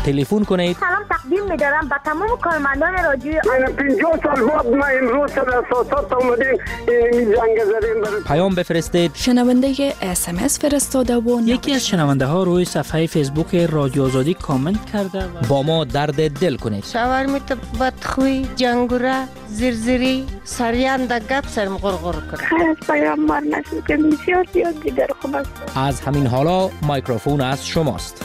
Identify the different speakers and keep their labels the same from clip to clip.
Speaker 1: تلفن کنید.
Speaker 2: سلام تقدیم می‌دارم به تمام کارمندان رادیوی.
Speaker 3: من 50 سال بعد ما امروز در اساسات اومدیم این جنگ زدیم.
Speaker 1: پیام بفرستید.
Speaker 4: شنونده SMS فرستاده و
Speaker 5: یکی از شنونده ها روی صفحه فیسبوک رادیو آزادی کامنت کرده و
Speaker 1: با ما درد دل کنید.
Speaker 6: شاورمیت بدخوی، جنگوره، زرزری، سریان در گپ سرم غرغر کنه.
Speaker 2: خیلی از پیام مار نشد که بسیار دیگر خوب است.
Speaker 1: از همین حالا مایکروفون از شماست.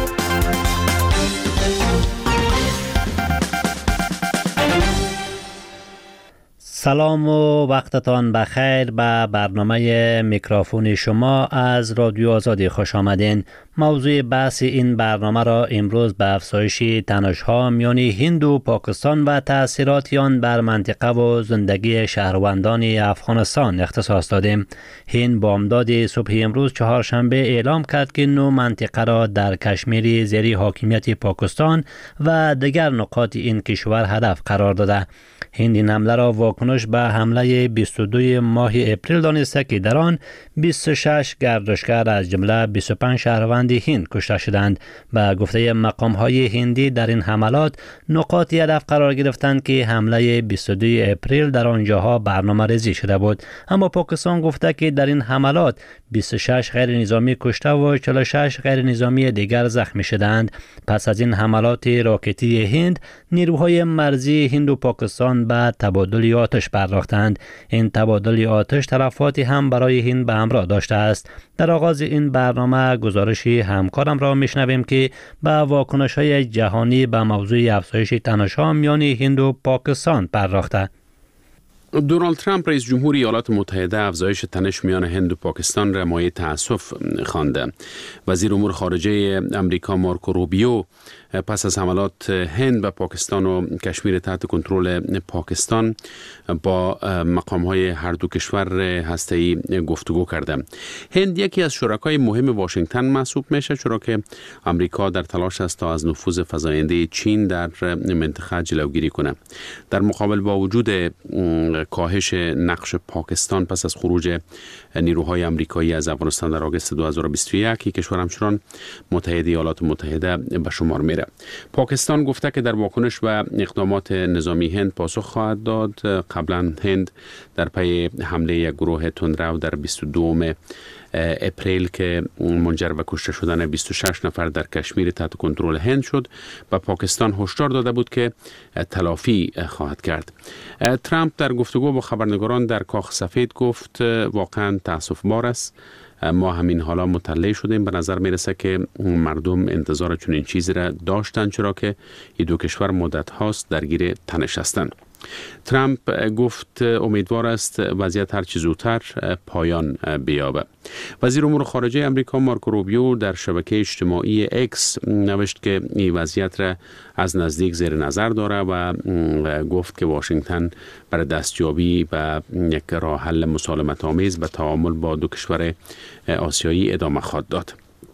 Speaker 7: سلام و وقتتان بخیر. به برنامه میکروفون شما از رادیو آزادی خوش آمدین. موضوع بحث این برنامه را امروز به افزایش تنش‌ها میان هند و پاکستان و تأثیرات آن بر منطقه و زندگی شهروندان افغانستان اختصاص دادیم. هند بامداد صبح امروز چهارشنبه اعلام کرد که 9 منطقه را در کشمیر زیر حاکمیت پاکستان و دیگر نقاط این کشور هدف قرار داده. هند این حمله را واکنش به حمله 22 ماه اپریل دانسته که در آن 26 گردشگر از جمله 25 شهروند هند کشته شدند. به گفته مقام‌های هندی در این حملات نقاطی هدف قرار گرفتند که حمله 22 اپریل در آنجاها برنامه‌ریزی شده بود. اما پاکستان گفته که در این حملات 26 غیر نظامی کشته و 46 غیر نظامی دیگر زخمی شدند. پس از این حملات راکتی هند، نیروهای مرزی هند و پاکستان به تبادل آتش پرداختند. این تبادل آتش تلفاتی هم برای هند به همراه داشته است. در آغاز این برنامه گزارشی همکارم را میشنویم که به واکنش‌های جهانی به موضوع افزایش تنش‌ها میان هند و پاکستان پرداخته.
Speaker 8: دونالد ترامپ رئیس جمهور ایالات متحده افزایش تنش میان هند و پاکستان را مایه تأسف خوانده. وزیر امور خارجه امریکا مارکو روبیو پس از حملات هند به پاکستان و کشمیر تحت کنترل پاکستان با مقام‌های هر دو کشور هسته‌ای گفتگو کرده. هند یکی از شرکای مهم واشنگتن محسوب میشه، چرا که امریکا در تلاش است تا از نفوذ فزاینده چین در منطقه جلوگیری کنه. در مقابل با وجود کاهش نقش پاکستان پس از خروج نیروهای آمریکایی از افغانستان در آگوست 2021، کشور همچنان متحد ایالات متحده به شمار میره. پاکستان گفته که در واکنش به اقدامات نظامی هند پاسخ خواهد داد. قبلا هند در پی حمله یک گروه تندرو در 22 اپریل که منجر به کشته شدن 26 نفر در کشمیر تحت کنترل هند شد، به پاکستان هشدار داده بود که تلافی خواهد کرد. ترامپ در گفتگو با خبرنگاران در کاخ سفید گفت واقعا تأسف‌بار است، ما همین حالا مطلع شدیم. به نظر میرسه که مردم انتظار چنین چیزی را داشتند، چرا که این دو کشور مدت هاست درگیر تنش هستند. ترامپ گفت امیدوار است وضعیت هر چه زودتر پایان بیابه. وزیر امور خارجه امریکا مارکو روبیو در شبکه اجتماعی اکس نوشت که این وضعیت را از نزدیک زیر نظر داره و گفت که واشنگتن برای دستیابی به یک راه حل مسالمت آمیز به تعامل با دو کشور آسیایی ادامه خواهد داد.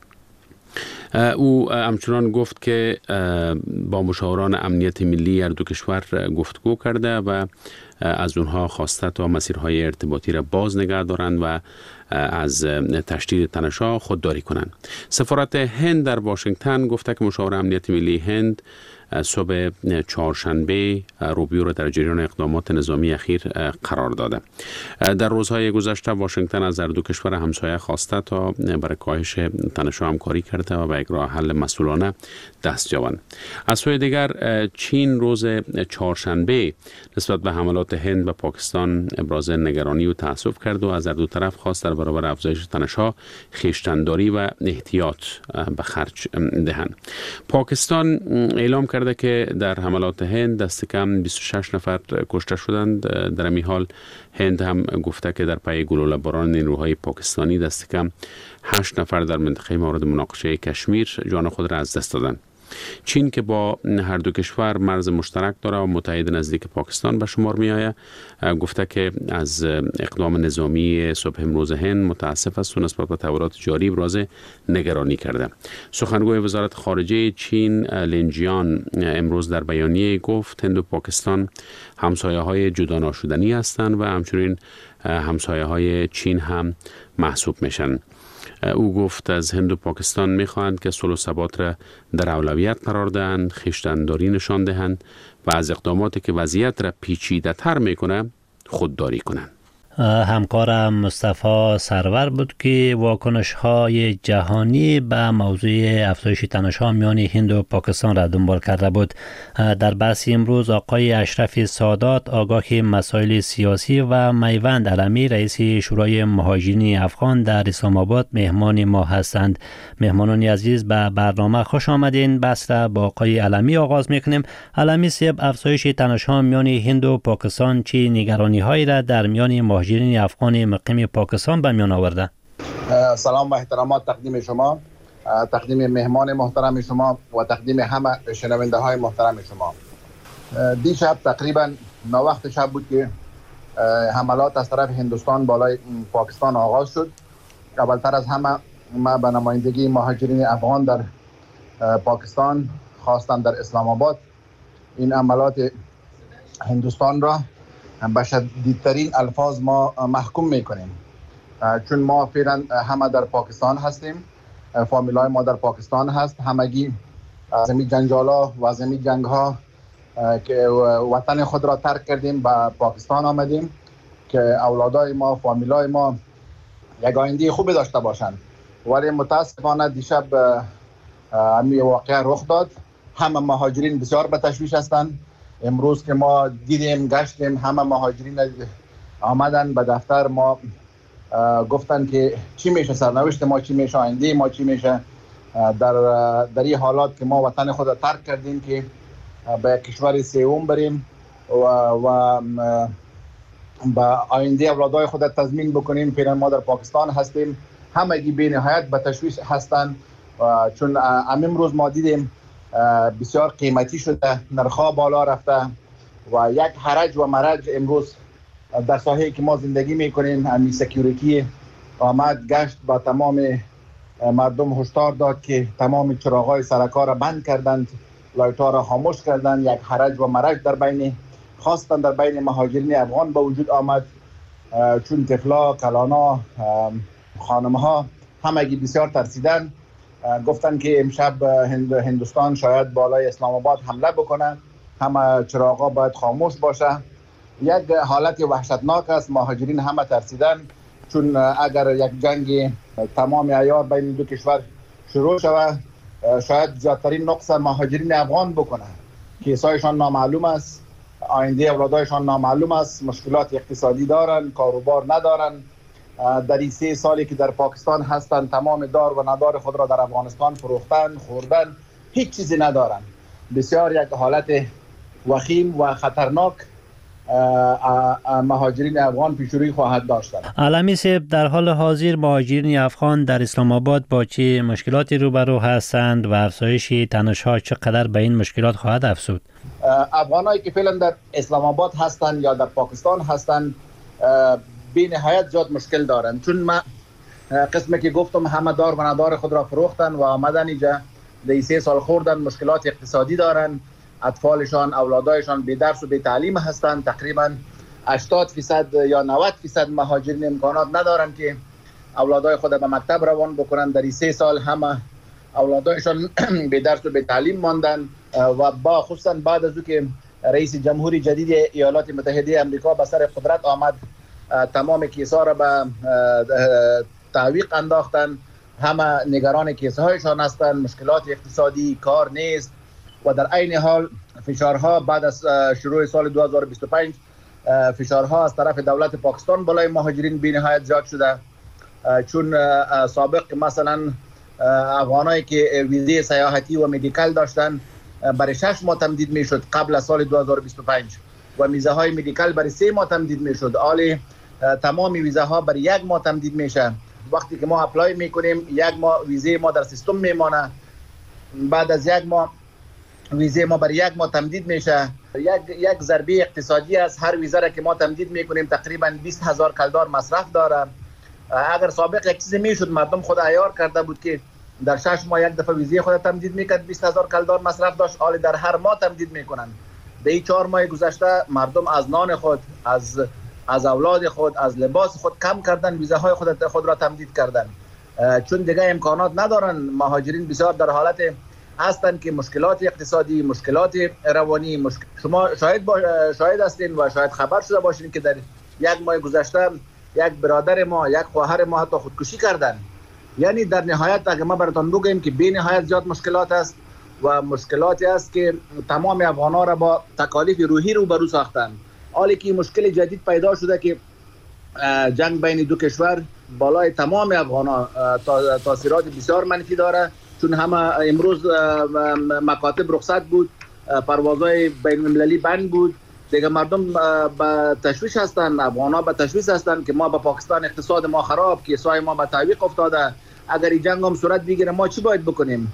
Speaker 8: او همچنان گفت که با مشاوران امنیت ملی هر دو کشور گفتگو کرده و از اونها خواسته تا مسیرهای ارتباطی را باز نگه دارند و از تشدید تنش‌ها خودداری کنند. سفارت هند در واشنگتن گفته که مشاور امنیت ملی هند صبح چهارشنبه روبیو را در جریان اقدامات نظامی اخیر قرار داده. در روزهای گذشته واشنگتن از هر دو کشور همسایه خواسته تا برای کاهش تنش‌ها همکاری کرده و به یک راه حل مسئولانه دست یابند. از سوی دیگر چین روز چهارشنبه نسبت به حملات هند به پاکستان ابراز نگرانی و تأسف کرد و از هر دو طرف خواست در برابر افزایش تنش‌ها خویشتن‌داری و احتیاط به خرج دهند. پاکستان اعلام کرده که در حملات هند دست کم 26 نفر کشته شدند. در این حال هند هم گفته که در پی گلوله باران نیروهای پاکستانی دست کم 8 نفر در منطقه مورد مناقشه کشمیر جان خود را از دست دادند. چین که با هر دو کشور مرز مشترک داره و متحد نزدیک پاکستان به شمار می آید، گفته که از اقدام نظامی صبح امروز هند متاسف است و نسبت به تحولات جاری ابراز نگرانی کرده. سخنگوی وزارت خارجه چین لین جیان امروز در بیانیه گفت هند و پاکستان همسایه های جدا ناشدنی هستند و همچنین همسایه های چین هم محسوب میشن. او گفت از هند و پاکستان میخواهند که صلح و ثبات را در اولویت قرار دهند، خویشتن‌داری نشان دهند و از اقداماتی که وضعیت را پیچیده تر میکنه خودداری کنند.
Speaker 7: همکارم مصطفی سرور بود که واکنش های جهانی به موضوع افزایش تنش‌ها میان هند و پاکستان را دنبال کرده بود. در بحث امروز آقای اشرف سادات، آگاه مسائل سیاسی و میوند علمی، رئیس شورای مهاجرین افغان در اسلام آباد مهمان ما هستند. مهمانان عزیز به برنامه خوش آمدین. بحث را با آقای علمی آغاز میکنیم. علمی صاحب، افزایش تنش‌ها میان هند و پاکستان چه نگرانی هایی را در میان مهاجرین افغان مقیم پاکستان به میان آورده؟
Speaker 9: سلام و احترامات تقدیم شما، تقدیم مهمان محترم شما و تقدیم همه شنونده های محترم شما. دیشب تقریبا ناوقت شب بود که حملات از طرف هندوستان بالای پاکستان آغاز شد. اولتر از همه ما به نمایندگی مهاجرین افغان در پاکستان خواستم در اسلام آباد این حملات هندوستان را به شدیدترین الفاظ ما محکوم میکنیم، چون ما فعلا همه در پاکستان هستیم، فامیلای ما در پاکستان هست، همگی از این جنجالا و از این جنگ ها که وطن خود را ترک کردیم به پاکستان آمدیم که اولادای ما، فامیلای ما یک آینده خوبی داشته باشند. ولی متاسفانه دیشب همین واقعه رخ داد. همه مهاجرین بسیار به تشویش هستند. امروز که ما دیدیم، گشتیم، همه مهاجرین آمدن به دفتر ما، گفتن که چی میشه سرنوشت ما، چی میشه آینده ما، چی میشه در این حالات که ما وطن خود را ترک کردیم که به کشور سوم بریم و به آینده اولادای خود تضمین بکنیم. فعلا ما در پاکستان هستیم. همگی بی نهایت به تشویش هستند، چون امروز ما دیدیم بسیار قیمتی شده، نرخ‌ها بالا رفته و یک حرج و مرج امروز در ساحه‌ای که ما زندگی میکنیم. همین سکیوریتی آمد گشت با تمام مردم هشدار داد که تمام چراغ‌های سرکار را بند کردند، لایت‌ها را خاموش کردند. یک حرج و مرج در بین خاصتا در بین مهاجرین افغان به وجود آمد، چون طفلا، کلانا، خانم‌ها همگی بسیار ترسیدند. گفتن که امشب هندوستان شاید بالای اسلام آباد حمله بکنه، همه چراغا باید خاموش باشه. یک حالت وحشتناک است. مهاجرین همه ترسیدن، چون اگر یک جنگ تمام عیار بین دو کشور شروع شود، شاید زیادترین نقص مهاجرین افغان بکنه. کیسایشان نامعلوم است، آینده اولادایشان نامعلوم است، مشکلات اقتصادی دارن، کاروبار ندارن. در این 3 سالی که در پاکستان هستند تمام دار و ندار خود را در افغانستان فروختن، خوردن، هیچ چیزی ندارن. بسیار یک حالت وخیم و خطرناک مهاجرین افغان پیش روی خواهد داشتن.
Speaker 7: علمی صاحب، در حال حاضر مهاجرین افغان در اسلام آباد با چه مشکلاتی روبرو هستند و افزایش تنش‌ها چقدر به این مشکلات خواهد افزود؟
Speaker 9: افغانایی که فعلا در اسلام آباد هستند یا در پاکستان هستند بی نهایت زیاد مشکل دارن، چون ما قسمی که گفتم همه دار و ندار خود را فروختن و آمدن اینجا 3 سال خوردن، مشکلات اقتصادی دارن، اطفالشان، اولادایشان بی درس و بی تعلیم هستند. تقریبا 80% یا 90% مهاجرین امکانات ندارن که اولادای خود به مکتب روان بکنن. در 3 سال همه اولادایشان بی درس و بی تعلیم ماندن و با خصوصا بعد از که رئیس جمهوری جدید ایالات متحده آمریکا به سر قدرت آمد، تمام کیسا را به تعویق انداختن. همه نگران کیسه هایشان هستند، مشکلات اقتصادی، کار نیست و در عین حال فشارها بعد از شروع سال 2025 فشارها از طرف دولت پاکستان بالای مهاجرین بی نهایت زیاد شده، چون سابق مثلا افغانایی که ویزه سیاحتی و مدیکال داشتن برای 6 ماه تمدید میشد قبل از سال 2025 و ویزه های مدیکال برای 3 ماه تمدید میشد. حالا تمام ویزه ها برای 1 ماه تمدید میشه. وقتی که ما اپلای میکنیم 1 ماه ویزه ما در سیستم میمانه، بعد از 1 ماه ویزه ما برای 1 ماه تمدید میشه. یک ضربه اقتصادی است. هر ویزه را که ما تمدید میکنیم تقریبا 20,000 کلدار مصرف داره. اگر سابق یک چیزی میشد مردم خود عیار کرده بود که در 6 ماه 1 دفعه ویزه خود تمدید میکرد، 20,000 کلدار مصرف داشت، حالا در هر ماه تمدید میکنن. در این 4 ماه گذشته مردم از نان خود، از اولاد خود، از لباس خود کم کردن، ویزه های خود را تمدید کردن. چون دیگه امکانات ندارن. مهاجرین بسیار در حالت هستند که مشکلات اقتصادی، مشکلات روانی، شما شاهد هستین و شاید خبر شده باشین که در یک ماه گذشته یک برادر ما، یک خواهر ما حتی خودکشی کردن. یعنی در نهایت اگه ما براتون بگیم که بی نهایت زیاد مشکلات است و مشکلاتی است که تمام افغان‌ها را با تکالیف روحی روبرو ساختن. حالی که مشکل جدید پیدا شده که جنگ بین دو کشور بالای تمام افغان‌ها تاثیرات بسیار منفی داره، چون همه امروز مکاتب رخصت بود، پروازهای بین المللی بند بود، دیگه مردم به تشویش هستن، افغان‌ها به تشویش هستن که ما به پاکستان اقتصاد ما خراب، که سای ما به تعویق افتاده، اگر این جنگ هم صورت بگیره ما چی باید بکنیم؟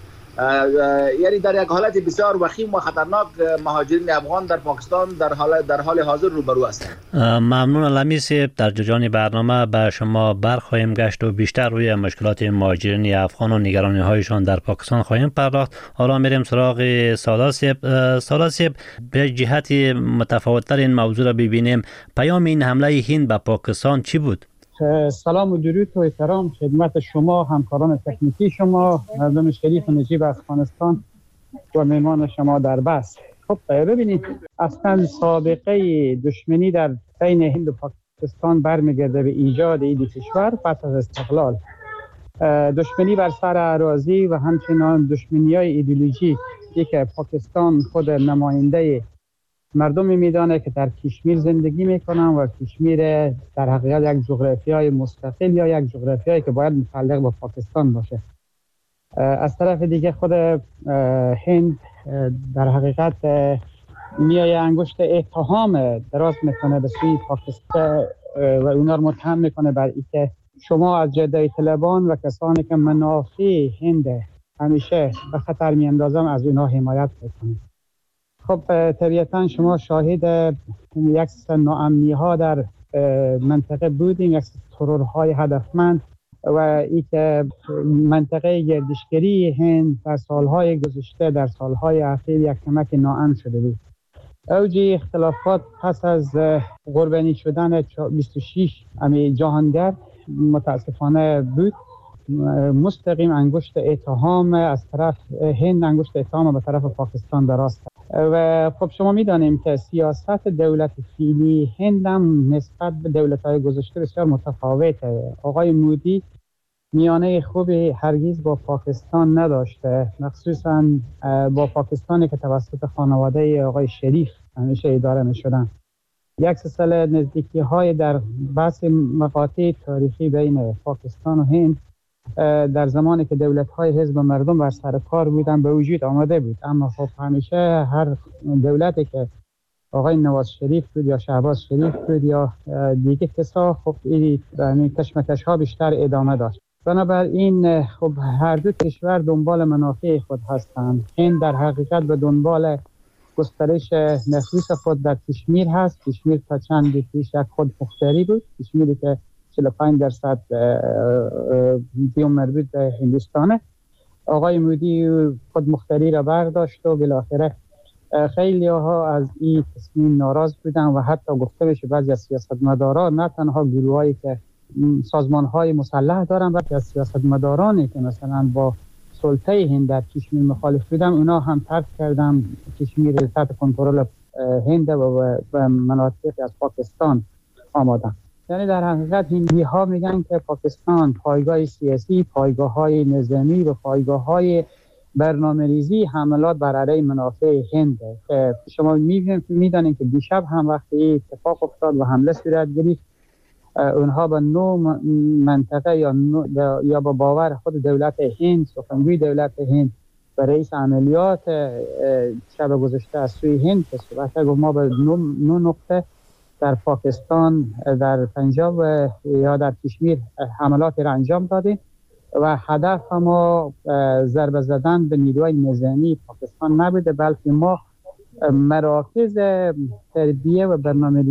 Speaker 9: یعنی در یک حالت بسیار وخیم و خطرناک مهاجرین افغان در پاکستان در حال حاضر روبرو هستند.
Speaker 7: ممنون علمی صاحب. در جریان برنامه به شما برخواهیم گشت و بیشتر روی مشکلات مهاجرین افغان و نگرانی هایشان در پاکستان خواهیم پرداخت. حالا میریم سراغ سادات صاحب. سادات صاحب، به جهت متفاوت‌تر این موضوع را ببینیم. پیام این حمله هند به پاکستان چی بود؟
Speaker 10: سلام و درود و احترام خدمت شما، همکاران تکنیکی شما، مردم شریف و نجیب افغانستان و مهمان شما در بس. خب ببینید، اصلا سابقه دشمنی در بین هند و پاکستان برمیگرده به ایجاد این کشور پس از استقلال. دشمنی بر سر اراضی و همچنان دشمنی‌های ایدئولوژیک که پاکستان خود نماینده مردمی میدانه که در کشمیر زندگی میکنن و کشمیر در حقیقت یک جغرافیای مستقل یا یک جغرافیایی که باید متعلق به پاکستان باشه. از طرف دیگه خود هند در حقیقت میای انگشت اتهام دراز میکنه به سوی پاکستان و اونا رو متهم میکنه بر اینکه شما از جدای طلبان و کسانی که منافع هند همیشه به خطر میاندازن از اونا حمایت میکنید. خب طبیعتا شما شاهد یک ناامنی ها در منطقه بودیم، یک ترورهای هدفمند و این که منطقه گردشگری هند در سالهای گذشته، در سالهای اخیر یک کمک ناامن شده بود. اوج اختلافات پس از قربانی شدن 26 جهانگرد متاسفانه بود. مستقیم انگشت اتهام از طرف هند، انگشت اتهام به طرف پاکستان دراز کرد و خب شما میدانیم که سیاست دولت فعلی هند هم نسبت به دولت‌های گذشته بسیار متفاوته. آقای مودی میانه خوبی هرگز با پاکستان نداشته، مخصوصا با پاکستانی که توسط خانواده آقای شریف همیشه اداره می‌شدن. یک سلسله نزدیکی‌های در بحث مقاطع تاریخی بین پاکستان و هند در زمانی که دولت‌های حزب مردم بر سر کار بودن به وجود آمده بود، اما خب همیشه هر دولتی که آقای نواز شریف بود یا شهباز شریف بود یا دیگه کسا، خب این کشمکش‌ها بیشتر ادامه داشت. بنابراین خب هر دو کشور دنبال منافع خود هستند. هند در حقیقت به دنبال گسترش نفوذ خود در کشمیر هست. کشمیر تا چند پیش یک خود مختاری بود، کشمیری که 45% دیوم مربوط به هندوستانه. آقای مودی خود مختاری را برداشت و بالاخره خیلی ها از این تصمیم ناراض بودن و حتی گفته بشه بعضی از سیاستمداران، نه تنها گروهایی که سازمان‌های مسلح دارن، بلکه از سیاستمدارانی که مثلا با سلطه هند در کشمیر مخالف بودن، اونا هم ترک کردن کشمیر تحت کنترل هند و مناطقی از پاکستان آمدن. یعنی در حقیقت هندی‌ها میگن که پاکستان پایگاه سیاسی، پایگاه‌های نظامی و پایگاه‌های برنامه‌ریزی حملات بر علیه منافع هند که شما می‌دانید که دیشب هم وقتی اتفاق افتاد و حمله صورت گرفت، اونها با نوع منطقه یا با باور خود دولت هند، سخنگوی دولت هند و رئیس عملیات شب گذشته از سوی هند که صحبت گفت ما به 9 نقطه در پاکستان، در پنجاب یا در کشمیر حملات را انجام دادیم و هدف ما ضربه زدن به نیروهای نظامی پاکستان نبوده، بلکه ما مراکز تربیه و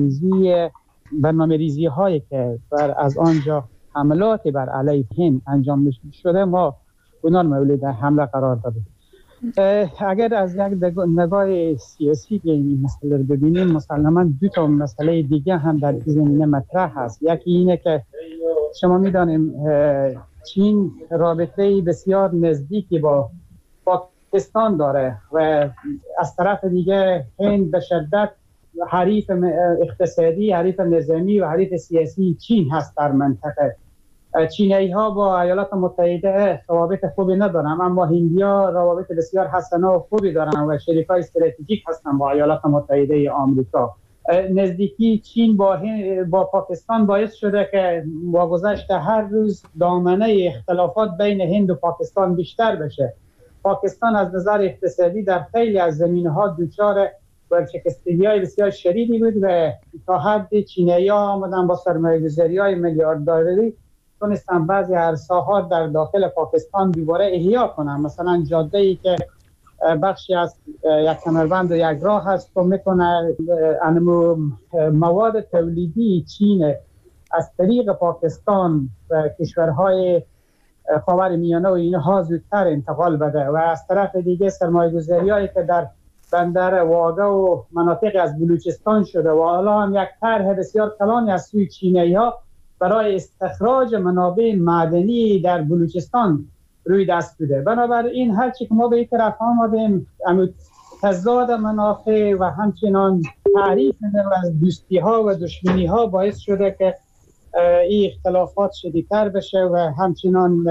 Speaker 10: برنامه‌ریزی هایی که از آنجا حملاتی بر علیه هند انجام شده ما اونا مورد حمله قرار دادیم. اگر از یک نگاه سیاسی این مسئله رو ببینیم، مسلماً دو تا مسئله دیگه هم در این زمینه مطرح هست. یکی اینه که شما میدانیم چین رابطه بسیار نزدیکی با پاکستان داره و از طرف دیگه هند به شدت حریف اقتصادی، حریف نظامی و حریف سیاسی چین هست در منطقه. چینی ها با ایالات متحده روابط خوبی ندارن، اما هندیا روابط بسیار حسنه و خوبی دارن و شریکای استراتژیک هستن با ایالات متحده آمریکا. نزدیکی چین با پاکستان باعث شده که با گذشت هر روز دامنه اختلافات بین هند و پاکستان بیشتر بشه. پاکستان از نظر اقتصادی در خیلی از زمینه‌ها دچار ورشکستگی‌های بسیار شدیدی بود و تا حد چینی‌ها آمدن با سرمایه‌گذاری‌های میلیارددلاری تونستن بعضی عرصه‌ها در داخل پاکستان دوباره احیا کنن. مثلا جاده‌ای که بخشی از یک کمربند و یک راه هست و میتونه مواد تولیدی چین از طریق پاکستان و کشورهای خاورمیانه و اینها زودتر انتقال بده و از طرف دیگه سرمایه‌گذاری‌هایی که در بندر واگه و مناطق از بلوچستان شده و حالا هم یک طرح بسیار کلانی از سوی چینی‌ها برای استخراج منابع معدنی در بلوچستان روی دست بوده. بنابراین هرچی که ما به این طرف آمدیم تضاد منافع و همچنان تعریف از دوستی ها و دشمنی ها باعث شده که این اختلافات شدیدتر بشه و همچنان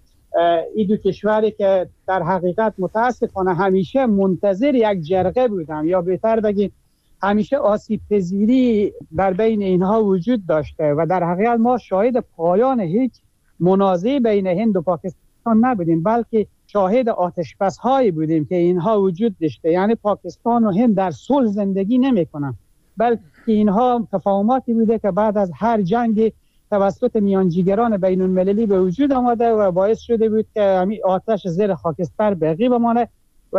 Speaker 10: این دو کشوری که در حقیقت متاسفانه همیشه منتظر یک جرقه بودن یا بهتر بگیم همیشه آسیب پذیری در بین اینها وجود داشته و در حقیقت ما شاهد پایان هیچ منازعه بین هند و پاکستان نبودیم، بلکه شاهد آتش‌بس‌هایی بودیم که اینها وجود داشته. یعنی پاکستان و هند در صلح زندگی نمی‌کنن، بلکه اینها تفاهماتی بوده که بعد از هر جنگ توسط میانجیگران بین‌المللی به وجود آمده و باعث شده بود که همین آتش زیر خاکستر باقی بمانه و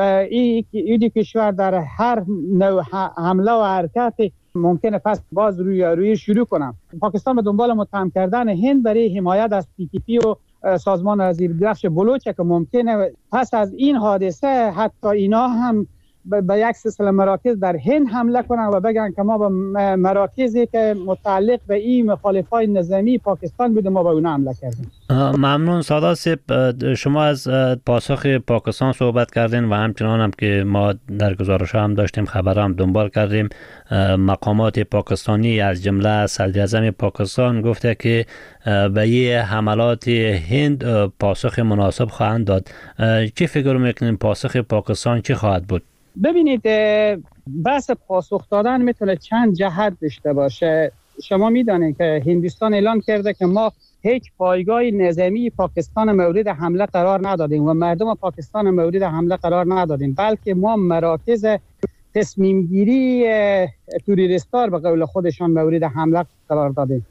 Speaker 10: این کشور در هر نوع حمله و حرکت ممکنه پس باز روی شروع کنم. پاکستان به دنبال متهم کردن هند برای حمایت از PTP و سازمان وزیربخش بلوچ که ممکنه پس از این حادثه حتی اینا هم به یک سلسله مراکز در هند حمله کنن و بگن که ما به مراکزی که متعلق به این مخالفای نظامی پاکستان بوده ما به اونها حمله کردیم.
Speaker 7: ممنون سادات صاحب، شما از پاسخ پاکستان صحبت کردین و همچنان هم که ما در گزارش هم داشتیم خبر هم دنبال کردیم مقامات پاکستانی از جمله صدر اعظم پاکستان گفته که به یه حملات هند پاسخ مناسب خواهند داد. چی فکر میکنین پاسخ پاکستان چی خواهد بود؟
Speaker 10: ببینید بحث پاسخ دادن میتونه چند جهت داشته باشه. شما میدانید که هندوستان اعلام کرده که ما هیچ پایگاه نظامی پاکستان مورد حمله قرار ندادیم و مردم پاکستان مورد حمله قرار ندادیم، بلکه ما مراکز تصمیم گیری توریستار به قول خودشان مورد حمله قرار دادیم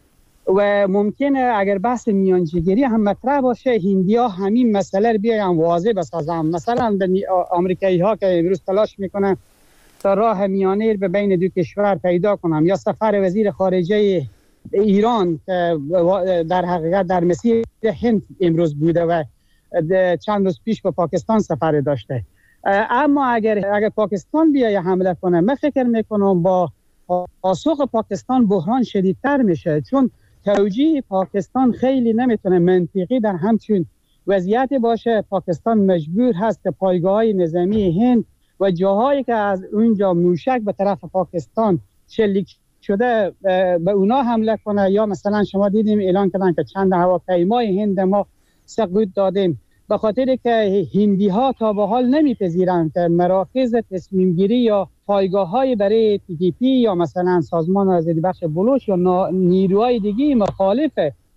Speaker 10: و ممکنه اگر بحث میانجیگری هم مطرح باشه هندیا همین مسئله رو بیاین واضح بسازن. مثلا آمریکایی ها که امروز تلاش میکنن تا راه میانه به بین دو کشور پیدا کنن یا سفر وزیر خارجه ایران که در حقیقت در مسیر هند امروز بوده و چند روز پیش به پاکستان سفر داشته. اما اگر پاکستان بیای حمله کنه من فکر میکنم با پاسخ پاکستان بحران شدیدتر میشه، چون توجیه پاکستان خیلی نمیتونه منطقی در همچون وضعیتی باشه. پاکستان مجبور هست که پایگاه‌های نظامی هند و جاهایی که از اونجا موشک به طرف پاکستان شلیک شده به اونا حمله کنه، یا مثلا شما دیدیم اعلان کردن که چند هواپیمای هند ما سقوط دادیم، به خاطر که هندی ها تا به حال نمیپذیرند که مراکز تصمیم گیری یا پایگاه‌های برای PTP یا مثلا سازمان وزیربخش بلوچ یا نیروهای دیگه مخالف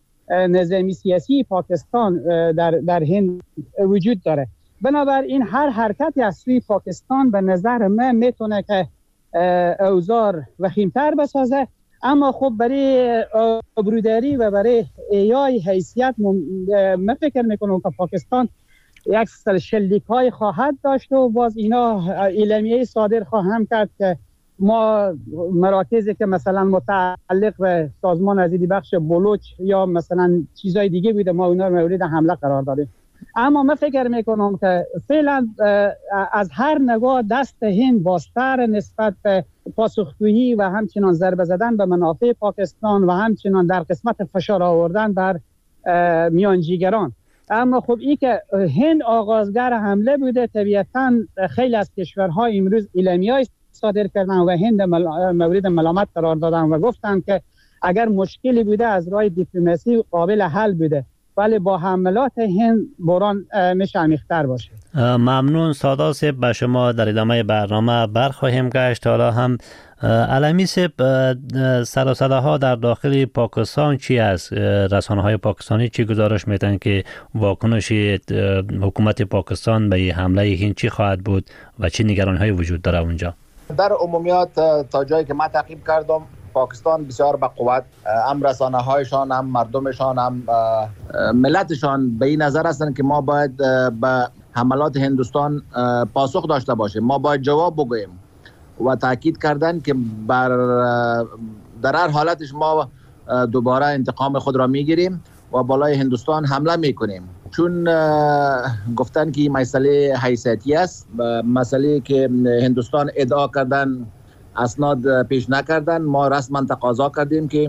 Speaker 10: نظامی سیاسی پاکستان در هند وجود داره. بنابراین هر حرکتی از سوی پاکستان به نظر من میتونه که اوضاع وخیم‌تر بسازه، اما خب برای آبروداری و برای ایای حیثیت من فکر میکنم که پاکستان یک سلسله شلیک‌های خواهد داشت و باز اینا اعلامیه صادر خواهم کرد که ما مراکزی که مثلا متعلق به سازمان وزیربخش بلوچ یا مثلا چیزای دیگه بوده ما اونا رو مورد حمله قرار دادیم. اما من فکر میکنم که فعلا از هر نگاه دست هند بازتر نسبت به پاسخگویی و همچنان ضربه زدن به منافع پاکستان و همچنان در قسمت فشار آوردن بر میانجیگران. اما خب این که هند آغازگر حمله بوده، طبیعتاً خیلی از کشورها امروز اعلامیه‌ای صادر کردن و هند مورد ملامت قرار دادن و گفتن که اگر مشکلی بوده از راه دیپلماسی قابل حل بوده، ولی با حملات هند بحران میشه عمیق‌تر باشه.
Speaker 7: ممنون سادات صاحب، به شما در ادامه برنامه برخواهیم گشت. حالا هم علمی صاحب، سر و صداها در داخل پاکستان چی است؟ رسانه‌های پاکستانی چی گزارش میدن که واکنش حکومت پاکستان به حمله هند چی خواهد بود و چه نگرانی‌هایی وجود داره اونجا؟
Speaker 9: در عمومیات تا جایی که من تعقیب کردم، پاکستان بسیار به قوت، هم رسانه‌هایشان، هم مردمشان، هم ملتشان به این نظر هستند که ما باید به حملات هندوستان پاسخ داشته باشیم، ما باید جواب بگوییم و تاکید کردن که در هر حالتش ما دوباره انتقام خود را میگیریم و بالای هندوستان حمله میکنیم. چون گفتن که مسئله حیثیتی است، مسئله که هندوستان ادعا کردن اسناد پیش نکردن، ما رسما تقاضا کردیم که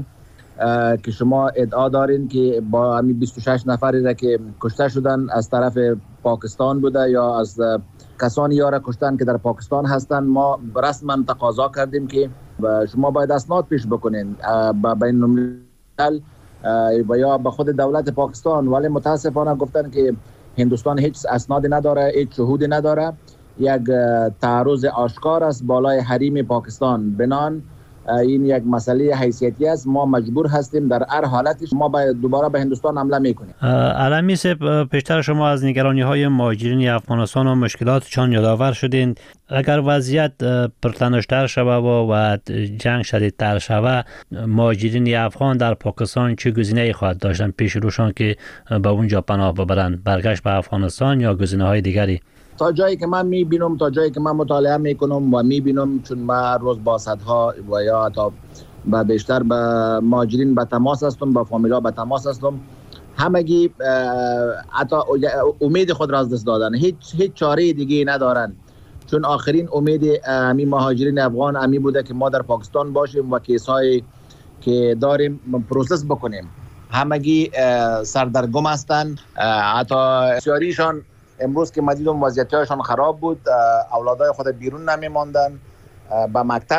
Speaker 9: شما ادعا دارین که با همین 26 نفری را که کشته شدن از طرف پاکستان بوده یا از کسانی را کشتن که در پاکستان هستن. ما رسما تقاضا کردیم که شما باید اسناد پیش بکنین بین الملل و یا به خود دولت پاکستان، ولی متاسفانه گفتن که هندوستان هیچ اسنادی نداره، هیچ شهودی نداره. یک تعرض آشکار است بالای حریم پاکستان. بنان این یک مسئله حیثیتی است، ما مجبور هستیم در هر حالتش ما باید دوباره به هندوستان حمله میکنیم.
Speaker 7: علمی صاحب، پیشتر شما از نگرانی‌های مهاجرین افغانستان و مشکلاتشان یادآور شدین. اگر وضعیت پرتنش‌تر شود و جنگ شدیدتر شود، مهاجرین افغان در پاکستان چه گزینه‌ای خواهد داشتن پیش روشان که به اونجا پناه ببرند؟ برگشت به افغانستان یا گزینه‌های دیگری؟
Speaker 9: تا جایی که من میبینم، تا جایی که من مطالعه میکنم و میبینم، چون من روز با صدها و یا حتی بیشتر به مهاجرین به تماس هستم، با فامیلا به تماس هستم، همگی حتی امید خود را از دست دادن، هیچ چاره دیگه ندارن. چون آخرین امید همین مهاجرین افغان همی بوده که ما در پاکستان باشیم و کیسایی که داریم پروسس بکنیم. همگی سردرگم هستن، حتی بسیاریشان امروز که مدیدم وضعیتشان خراب بود، اولادای خود بیرون نمی ماندن، به مکتب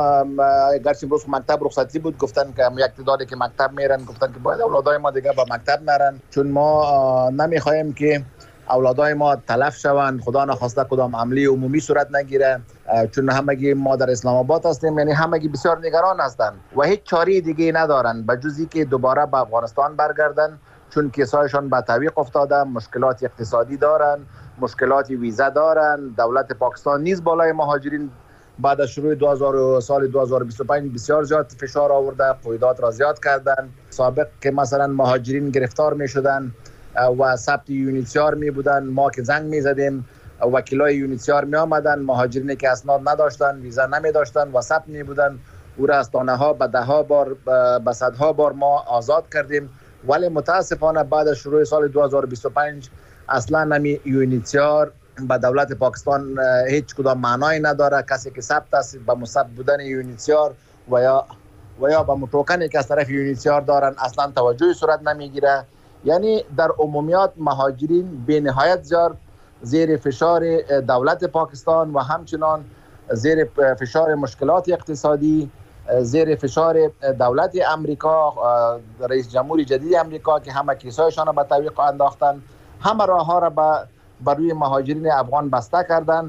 Speaker 9: گرچه امروز مکتب رخصتی بود، گفتن که یک تعدادی که مکتب میرن گفتن که باید اولادای ما دیگه به مکتب نرن، چون ما نمیخوایم که اولادای ما تلف شوند، خدا نخواسته کدام عملی عمومی صورت نگیره. چون همگی ما در اسلام آباد هستیم، یعنی همگی بسیار نگران هستند و هیچ چاره دیگه ندارن به جزی که دوباره به افغانستان برگردن، چون کیسایشان به تعویق افتاده، مشکلات اقتصادی دارن، مشکلات ویزا دارن. دولت پاکستان نیز بالای مهاجرین بعد از شروع سال 2025 بسیار زیاد فشار آورده، قیودات را زیاد کردن. سابق که مثلا مهاجرین گرفتار می شدن و ثبت یونیسیار می بودن، ما که زنگ می زدیم وکیلای یونیسیار می آمدن، مهاجرینی که اسناد نداشتن، ویزا نمی داشتن و ثبت می بودن، او را از تانه به دهها بار به صدها بار ما آزاد کردیم. ولی متاسفانه بعد از شروع سال 2025 اصلا نمی یونیسیار به دولت پاکستان هیچ کدام معنایی نداره. کسی که ثبت است به مثبت بودن یونیسیار و یا به متوکنی که از طرف یونیسیار دارن اصلا توجهی صورت نمیگیره. یعنی در عمومیات مهاجرین به نهایت زیاد زیر فشار دولت پاکستان و همچنان زیر فشار مشکلات اقتصادی، زیر فشار دولت امریکا، رئیس جمهور جدید امریکا که همه کیسایشان را به تعویق انداختن، همه راه ها را بر روی مهاجرین افغان بسته کردن.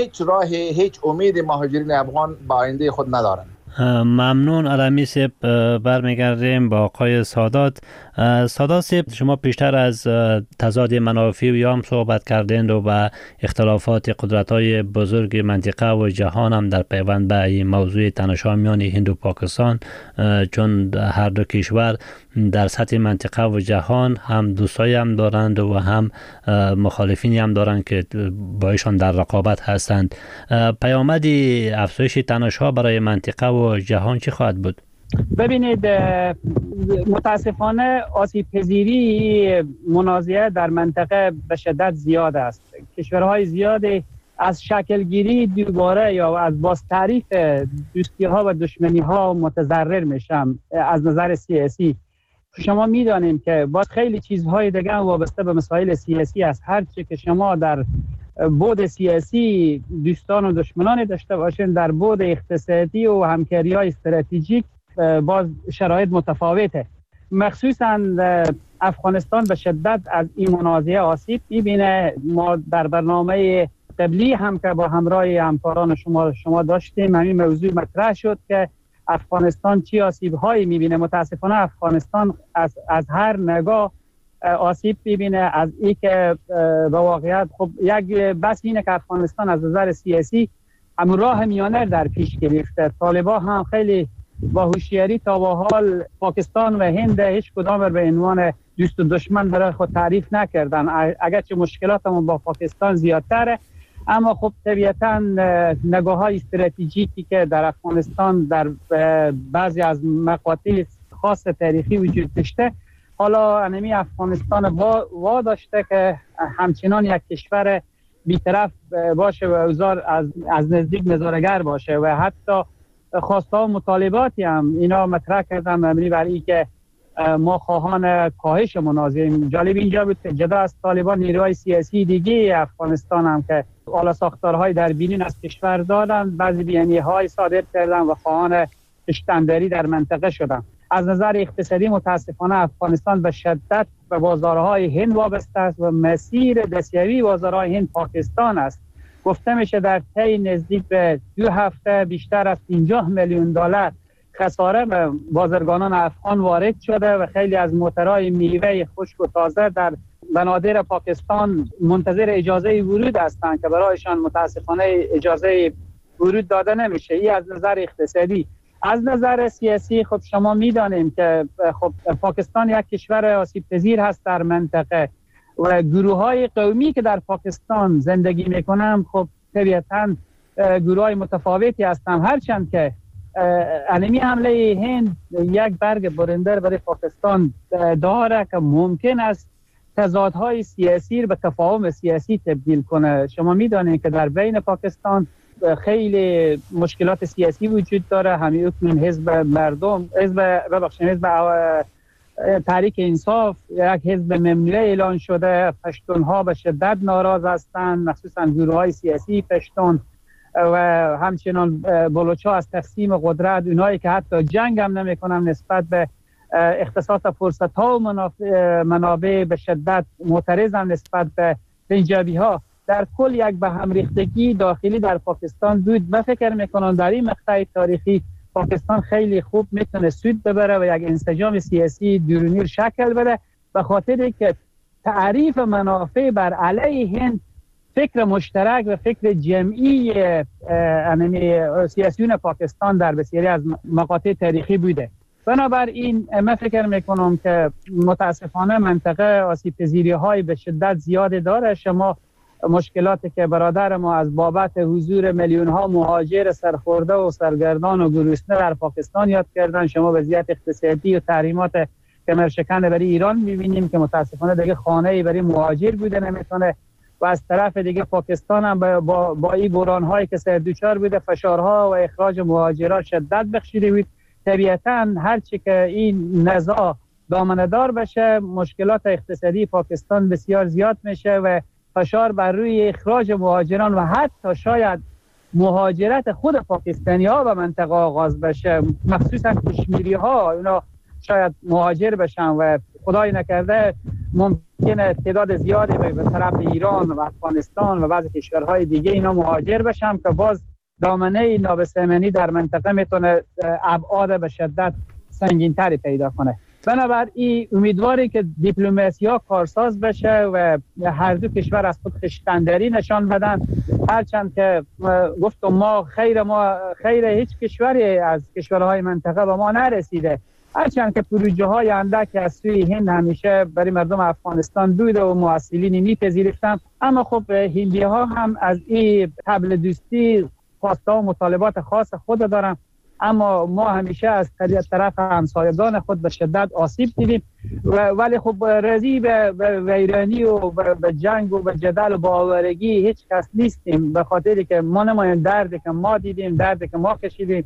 Speaker 9: هیچ امید مهاجرین افغان به آینده خود ندارن.
Speaker 7: ممنون علمی صاحب. برمیگردیم با آقای سادات. سادات صاحب، شما پیشتر از تضاد منافع و یا هم صحبت کردین و به اختلافات قدرت‌های بزرگ منطقه و جهان هم در پیوند به این موضوع تنش‌ها میان هند و پاکستان، چون هر دو کشور در سطح منطقه و جهان هم دوستایی هم دارند و هم مخالفینی هم دارند که با ایشان در رقابت هستند. پیامد افزایش تنش‌ها برای منطقه و جهان چی خواهد بود؟
Speaker 10: ببینید، متاسفانه آسیب پذیری منازعه در منطقه به شدت زیاد است. کشورهای زیادی از شکلگیری دوباره یا از باز تعریف دوستی ها و دشمنی ها متضرر میشن از نظر سیاسی. شما میدانیم که با خیلی چیزهای دیگه وابسته به مسائل سیاسی است. هرچی که شما در بود سیاسی دوستان و دشمنان داشته باشین، در بود اقتصادی و همکاری‌های استراتژیک باز شرایط متفاوته. مخصوصا افغانستان به شدت از این منازعه آسیب می‌بینه. ما در برنامه قبلی هم که با همراه همکاران شما داشتیم همین موضوع مطرح شد که افغانستان چی آسیب‌هایی می‌بینه. متاسفانه افغانستان از هر نگاه آسیب می‌بینه. از این که به واقعیت خب یک بس اینه که افغانستان از نظر سیاسی هم راه میانه در پیش گرفته. طالبان هم خیلی با هوشیاری تا به حال پاکستان و هند هیچ کدام به عنوان دوست و دشمن برای خود تعریف نکردن. اگرچه مشکلاتمون با پاکستان زیادتره، اما خب طبیعتاً نگاه‌های استراتژیکی که در افغانستان در بعضی از مقاطع خاص تاریخی وجود داشته، حالا انمی افغانستان وا داشته که همچنان یک کشور بی‌طرف باشه و اوزار از نزدیک نظاره‌گر باشه و حتی خواسته و مطالباتی هم اینا مطرح کردن مبنی بر این که ما خواهان کاهش منازعه. جالب اینجا بود که جدا از طالبان نیروهای سیاسی دیگه افغانستان هم که اعلی ساختارهای در بیرون از کشور دادن، بعضی بیانیه‌های صادر کردن و خواهان کشتنداری در منطقه شدن. از نظر اقتصادی متاسفانه افغانستان به شدت به بازارهای هند وابسته است و مسیر دستیابی بازارهای هند پاکستان است. گفته میشه در طی نزدیک به 2 هفته بیشتر از 50 میلیون دلار خساره به بازرگانان افغان وارد شده و خیلی از موترهای میوه خشک و تازه در بنادر پاکستان منتظر اجازه ورود هستند که برایشان متاسفانه اجازه ورود داده نمیشه. این از نظر اقتصادی. از نظر سیاسی خب شما میدانیم که خب پاکستان یک کشور آسیب پذیر هست در منطقه و گروه‌های قومی که در پاکستان زندگی میکنن خب طبیعتاً گروه‌های متفاوتی هستند. هرچند که علمی حمله هند یک برگ برنده برای پاکستان داره که ممکن است تضادهای سیاسی به تفاهم سیاسی تبدیل کنه. شما میدانید که در بین پاکستان خیلی مشکلات سیاسی وجود داره. همین اکنون حزب مردم، حزب تحریک انصاف یک حزب ممنوعه اعلان شده. پشتونها به شدت ناراض هستند، مخصوصا گروه‌های سیاسی پشتون و همچنان بلوچ‌ها از تقسیم قدرت، اونایی که حتی جنگ هم نمی‌کنن نسبت به اختصاص فرصت‌ها و منابع به شدت معترضن نسبت به پنجابی‌ها. در کل یک به هم ریختگی داخلی در پاکستان بود. من فکر میکنم در این مقطع تاریخی پاکستان خیلی خوب میتونه سود ببره و یک انسجام سیاسی درونی شکل بده، به خاطر که تعریف منافع بر علیه هند فکر مشترک و فکر جمعی سیاسیون پاکستان در بسیاری از مقاطع تاریخی بوده. بنابراین من فکر میکنم که متاسفانه منطقه آسیب پذیری های به شدت زیاد داره. شما مشکلاتی که برادر ما از بابت حضور میلیون ها مهاجر سرخورده و سرگردان و گرسنه در پاکستان یاد کردن، شما وضعیت اقتصادی و تحریمات کمرشکن برای ایران میبینیم که متاسفانه دیگه خانه‌ای برای مهاجر بوده نمیتونه و از طرف دیگه پاکستان هم با این بحران هایی که سردوچار بوده، فشارها و اخراج مهاجران شدت بخشیده بود. طبیعتاً هرچی که این نزاع دامنه‌دار بشه مشکلات اقتصادی پاکستان بسیار زیاد میشه و فشار بر روی اخراج مهاجران و حتی شاید مهاجرت خود پاکستانی ها به منطقه آغاز بشه، مخصوصا کشمیری ها اونا شاید مهاجر بشن و خدای نکرده ممکنه تعداد زیادی به طرف ایران و افغانستان و بعضی کشورهای دیگه اینا مهاجر بشن که باز دامنه نابسامانی در منطقه میتونه ابعاد به شدت سنگین‌تری پیدا کنه. بنابراین امیدواری که دیپلماسی‌ها کارساز بشه و هر دو کشور از خود خویشتنداری نشان بدن. هرچند که گفتم ما خیر هیچ کشوری از کشورهای منطقه به ما نرسیده، هرچند که پروژه های اندک از سوی هند همیشه برای مردم افغانستان بوده و محصلینی میپذیرفتن، اما خب هندی ها هم از این طبل دوستی خواسته و مطالبات خاص خود دارن، اما ما همیشه از طرف همسایگان خود به شدت آسیب دیدیم ولی خب راضی به ویرانی و به جنگ و به جدل و باورگی هیچ کس نیستیم، به خاطری که ما نمایم دردی که ما دیدیم، دردی که ما کشیدیم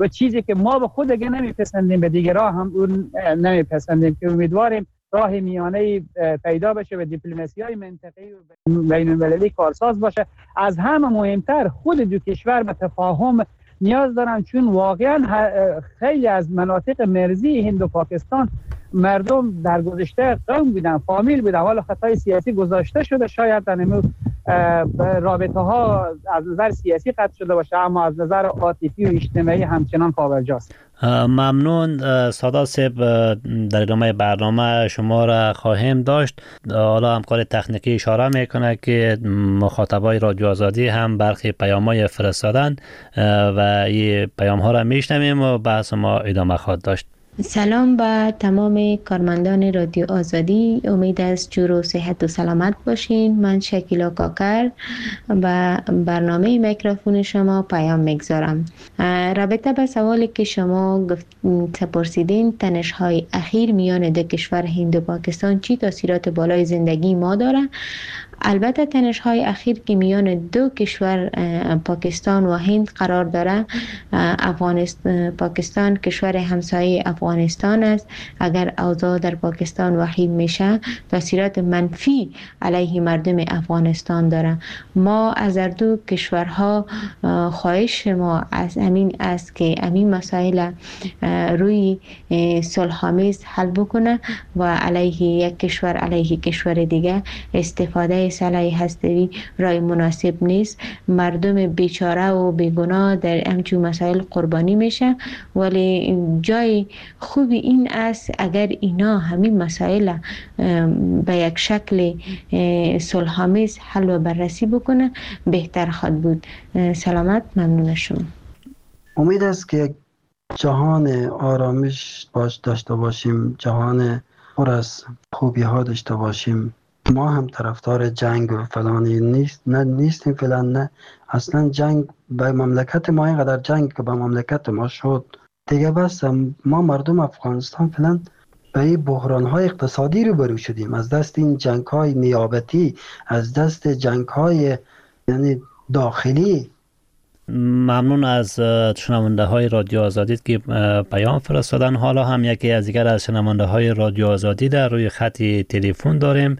Speaker 10: و چیزی که ما به خود اگه نمیپسندیم به دیگران هم اون نمیپسندیم، که امیدواریم راه میانه پیدا بشه و دیپلماسی‌های منطقه‌ای و بین‌المللی کارساز باشه. از همه مهمتر خود دو کشور به تفاهم نیاز دارن، چون واقعا خیلی از مناطق مرزی هند و پاکستان مردم در گذشته قوم بودن، فامیل بودن، حالا خطای سیاسی گذاشته شده، شاید در رابطه ها از نظر سیاسی قطع شده باشه، اما از نظر عاطفی و اجتماعی همچنان پابرجاست.
Speaker 7: ممنون سادات صاحب. در ادامه برنامه شما را خواهیم داشت. حالا همکار تکنیکی اشاره میکنه که مخاطبای رادیو آزادی هم برخی پیام‌های فرستادن و این پیام‌ها را میشنویم و بحث ما ادامه خواهد داشت.
Speaker 11: سلام به تمام کارمندان رادیو آزادی، امید است جور و صحت و سلامت باشین. من شکیلا کاکر به برنامه میکروفون شما پیام میگذارم. رابطه به سوالی که شما پرسیدین، تنش‌های اخیر میان دو کشور هند و پاکستان چی تاثیرات بالای زندگی ما داره؟ البته تنش‌های اخیر که میان دو کشور پاکستان و هند قرار داره، پاکستان کشور همسایه افغانستان است. اگر اوضاع در پاکستان وخیم میشه، تاثیرات منفی علیه مردم افغانستان داره. ما از دو کشورها خواهش ما از همین است که همین مسائل روی صلح‌آمیز حل بکنه و علیه یک کشور علیه کشور دیگه استفاده سلاح هسته‌ای رای مناسب نیست. مردم بیچاره و بیگناه در همچون مسائل قربانی میشه، ولی جای خوبی این است اگر اینا همین مسائل به یک شکل صلح‌آمیز حل و بررسی بکنه، بهتر خواهد بود. سلامت، ممنون شما.
Speaker 12: امید است که یک جهان آرامش داشته باشیم، جهان پر از خوبی ها داشته باشیم. ما هم طرفدار جنگ و فلانی نیستیم فعلا. نه، اصلا جنگ به مملکت ما، اینقدر جنگ که به مملکت ما شد دیگه بس. ما مردم افغانستان فعلا به این بحران‌های اقتصادی روبرو شدیم، از دست این جنگ‌های نیابتی، از دست جنگ‌های یعنی داخلی.
Speaker 7: ممنون از شنونده های رادیو آزادی که پیام فرستادن. حالا هم یکی از دیگر از شنونده های رادیو آزادی در روی خط تلفن داریم.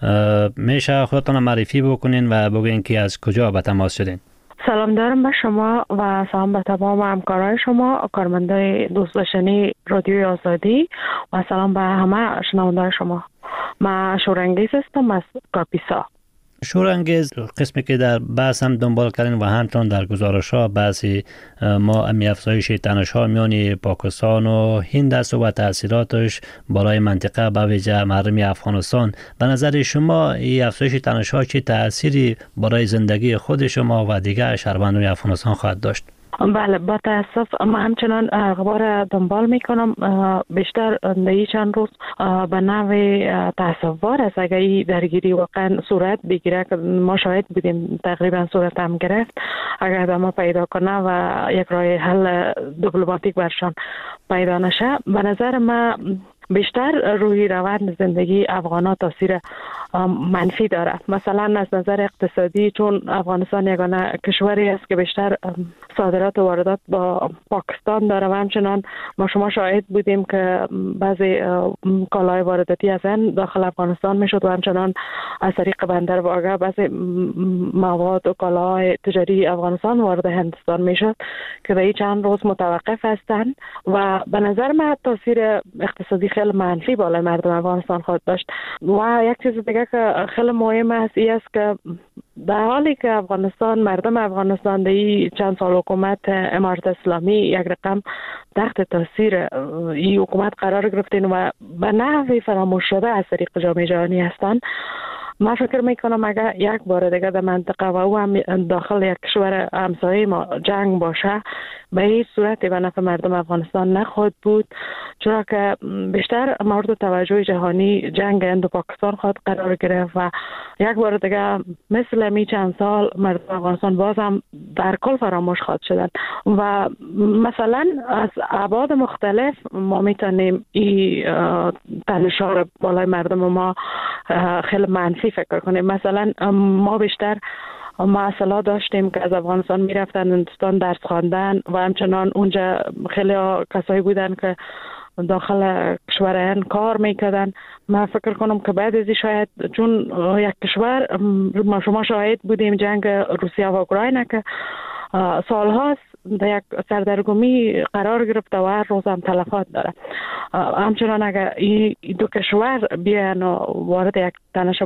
Speaker 7: میشه خودتون معرفی بکنین و بگین که از کجا به تماس شدین؟
Speaker 13: سلام دارم به شما و سلام به تمام همکارای شما، کارمندای دوست داشتنی رادیوی آزادی، و سلام به همه شنونده‌های شما. من شورانگیز هستم از کاپیسا.
Speaker 7: شورانگیز، قسمی که در بحث هم دنبال کردین و همچنان در گزارش ها بحثی ما امی افزایش تنش ها میان پاکستان و هند است و تاثیراتش برای منطقه به ویژه مردم افغانستان. به نظر شما این افزایش تنش ها چه تأثیری برای زندگی خود شما و دیگر شهروندان افغانستان خواهد داشت؟
Speaker 13: بله، با تاسف من همچنان اخبار دنبال میکنم. بیشتر در چند روز به نوع تاسف‌بار است اگر این درگیری واقعا صورت بگیره، که ما شاهد بودیم تقریبا صورت هم گرفت، اگر ادامه پیدا کنه و یک راه حل دیپلماتیک برشان پیدا نشه، به نظر من بیشتر روی روند زندگی افغان‌ها تاثیر منفی داره. مثلا از نظر اقتصادی، چون افغانستان یگانه کشوری است که بیشتر صادرات و واردات با پاکستان داره و همچنان ما شما شاهد بودیم که بعضی کالای وارداتی از هند داخل افغانستان میشد و همچنان از طریق بندر واگه بعضی مواد و کالاهای تجاری افغانستان وارد هندستان میشد که در چند روز متوقف هستند و به نظر من تاثیر اقتصادی خیلی منفی بالای مردم افغانستان خواهد داشت. و یک چیز دیگه که خیلی مهم است این است که در حالی که مردم افغانستان در چند سال حکومت امارت اسلامی یک رقم تحت تاثیر این حکومت قرار گرفتین و به نحوی فراموش شده از طریق جامعه جهانی هستند، من فکر میکنم اگر یک بار دیگه در منطقه و او هم داخل یک کشور همسایه ما جنگ باشه، به هیچ صورتی به نفع مردم افغانستان نخواهد بود، چرا که بیشتر مورد توجه جهانی جنگ هند و پاکستان خواهد قرار گرفت و یک بار دیگه مثل می چند سال مردم افغانستان باز هم در کل فراموش خواهد شدن و مثلا از ابعاد مختلف ما میتونیم این تنش‌ها را بالای مردم ما خیلی منفی فکر کنیم. مثلا ما بیشتر ما اصلا داشتیم که از افغانستان میرفتن هندوستان درس خواندن و همچنان اونجا خیلی کسایی بودن که داخل کشور کار میکردن. من فکر کنم که بعد از شاید چون یک کشور ما شما شاهد بودیم جنگ روسیه و اوکراین که سال هاست در یک سردرگمی قرار گرفته و هر روز هم تلفات داره. همچنان اگر این دو کشور بیان و وارد یک تنش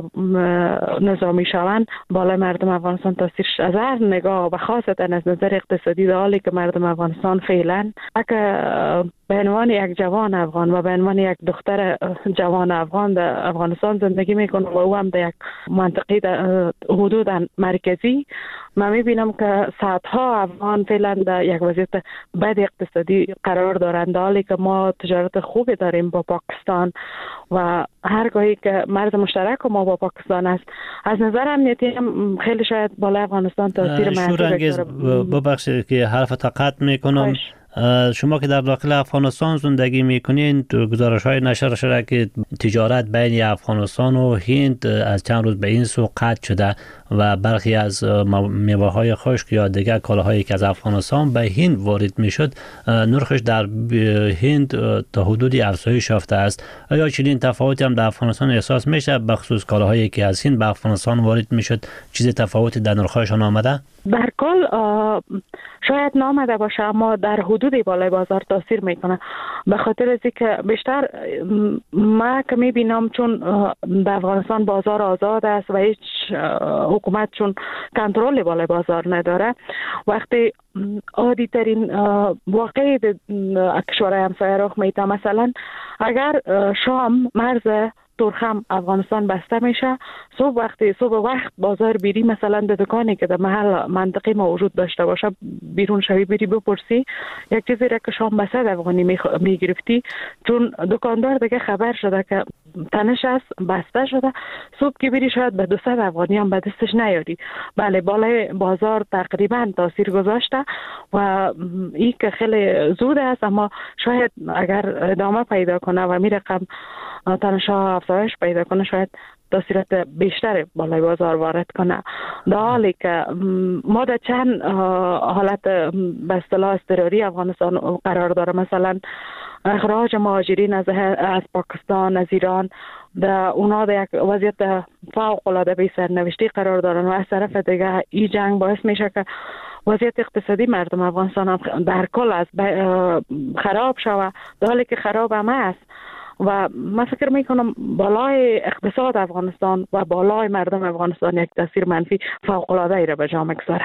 Speaker 13: نظامی شوند بالای مردم افغانستان تاثیرش از هر نگاه و خاصتا از نظر اقتصادی در حالی که مردم افغانستان فعلا اگر به عنوان یک جوان افغان و به عنوان یک دختر جوان افغان در افغانستان زندگی میکنه و او هم در یک منطقه حدود مرکزی، من میبینم که صدها افغان فعلا در یک وضعیت بد اقتصادی قرار دارند، حالی که ما تجارت خوبی داریم با پاکستان و هرگاهی که مرز مشترک ما با پاکستان است از نظر امنیتی هم خیلی شاید بالای افغانستان تاثیر منفی
Speaker 7: بگذاره. ببخشید که حرفت قطع میکنم. شما که در داخل افغانستان زندگی میکنین، گزارش‌های نشر شده که تجارت بین افغانستان و هند از چند روز به این سو قطع شده و برخی از میوه‌های خشک یا دیگر کالاهایی که از افغانستان به هند وارد میشد نرخش در هند تا حدودی افزایش یافته است. آیا چنین تفاوتی هم در افغانستان احساس میشه به خصوص کالاهایی که از هند به افغانستان وارد میشد؟ چیز تفاوتی در نرخ‌هاشون آمده؟
Speaker 13: در کل شاید نامده باشه اما در حدود بالای بازار تاثیر میکنه، به خاطر از اینکه بیشتر ما که میبینم چون در افغانستان بازار آزاد است و هیچ حکومت چون کنترل بالای بازار نداره، وقتی عادی ترین واقعی کشورهای همسایه رخ میده، مثلا اگر شام مرز ترخم افغانستان بسته میشه، صبح وقت بازار بیری مثلا در دکانی که در محل منطقه موجود داشته باشه بیرون شوی بری بپرسی یک چیزی را که شام بسته افغانی میگرفتی، چون دکاندار دیگه خبر شده که تنش است بسته شده، صبح که بری شاید به 200 افغانی هم به دستش نیاری. بله بالای بازار تقریبا تاثیر گذاشته و این که خیلی زود است، اما شاید اگر ادامه پیدا کنه و می رقم تنش‌ها افزایش پیدا کنه شاید تاثیرات بیشتر بالای بازار وارد کنه، در حالی که ما در چند حالت به اصطلاح اضطراری افغانستان قرار داره، مثلا اخراج مهاجرین از پاکستان، از ایران، در اونا در یک وضعیت فوق العاده بی سرنوشتی قرار دارن و از طرف دیگه این جنگ باعث میشه که وضعیت اقتصادی مردم افغانستان هم در کل از خراب شود، در حالی که خراب هم است و من فکر میکنم بالای اقتصاد افغانستان و بالای مردم افغانستان یک تاثیر منفی فوق العاده ای را به جا میگذاره.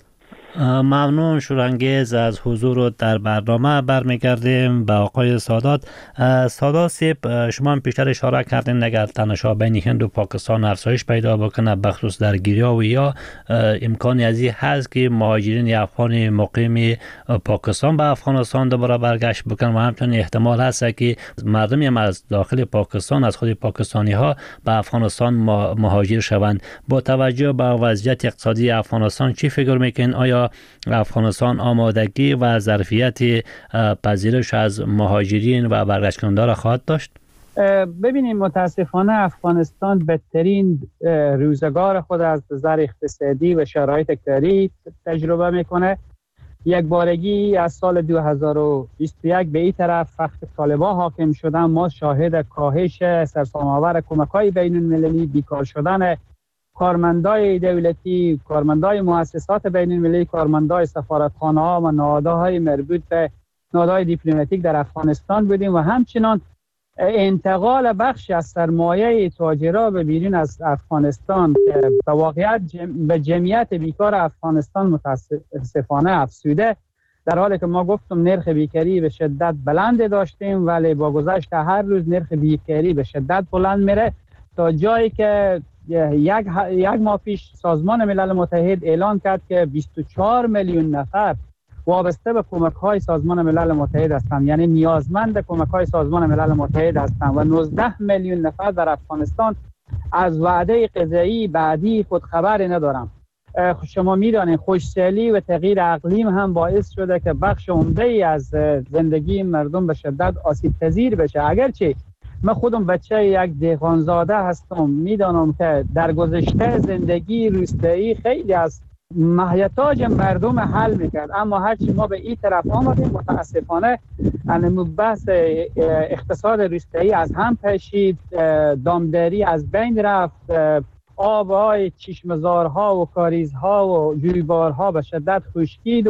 Speaker 7: ممنون شورانگیز از حضور در برنامه. برمیگردیم به آقای سادات. سادات صاحب، شما هم پیشتر اشاره کردین اگر تنش‌ها بین هند و پاکستان افزایش پیدا بکنه بخصوص درگیری‌ها و یا امکانی از این هست که مهاجرین افغان مقیم پاکستان به افغانستان دوباره برگشت بکنن و همچنین احتمال هست که مردمی هم از داخل پاکستان از خود پاکستانی‌ها به افغانستان مهاجر شوند. با توجه به وضعیت اقتصادی افغانستان چی فکر میکنین؟ آیا افغانستان آمادگی و ظرفیت پذیرش از مهاجرین و برگشتگاندار خواهد داشت؟
Speaker 10: ببینیم متاسفانه افغانستان بدترین روزگار خود از نظر اقتصادی و شرایط کاری تجربه میکنه. یک بارگی از سال 2021 به این طرف وقتی طالبان حاکم شدن ما شاهد کاهش سرسام‌آور کمک‌های بین‌المللی، بیکار شدن کارمندای دولتی، کارمندای مؤسسات بین‌المللی، کارمندای سفارتخانه‌ها و نهادهای مربوط به نهادهای دیپلماتیک در افغانستان بودیم و همچنان انتقال بخش از سرمایه تاجرها به بیرون از افغانستان که به واقعیت به جمعیت بیکار افغانستان متاسفانه افزوده، در حالی که ما گفتم نرخ بیکاری به شدت بلند داشتیم ولی با گذشت هر روز نرخ بیکاری به شدت بلند میره تا جایی که یک ماه پیش سازمان ملل متحد اعلان کرد که 24 میلیون نفر وابسته به کمک‌های سازمان ملل متحد هستند، یعنی نیازمند کمک‌های سازمان ملل متحد هستند و 19 میلیون نفر در افغانستان از وعده غذایی بعدی خود خبری ندارند. شما می‌دانید خشکسالی و تغییر اقلیم هم باعث شده که بخش عمده‌ای از زندگی مردم به شدت آسیب پذیر بشه. اگرچه من خودم بچه یک دهقانزاده هستم، میدانم که در گذشته زندگی روستایی خیلی از محیطاج مردم حل میکرد، اما هرچی ما به این طرف آمدیم متاسفانه بحث اقتصاد روستایی از هم پاشید، دامداری از بین رفت، آبهای چشمزارها و کاریزها و جویبارها به شدت خشکید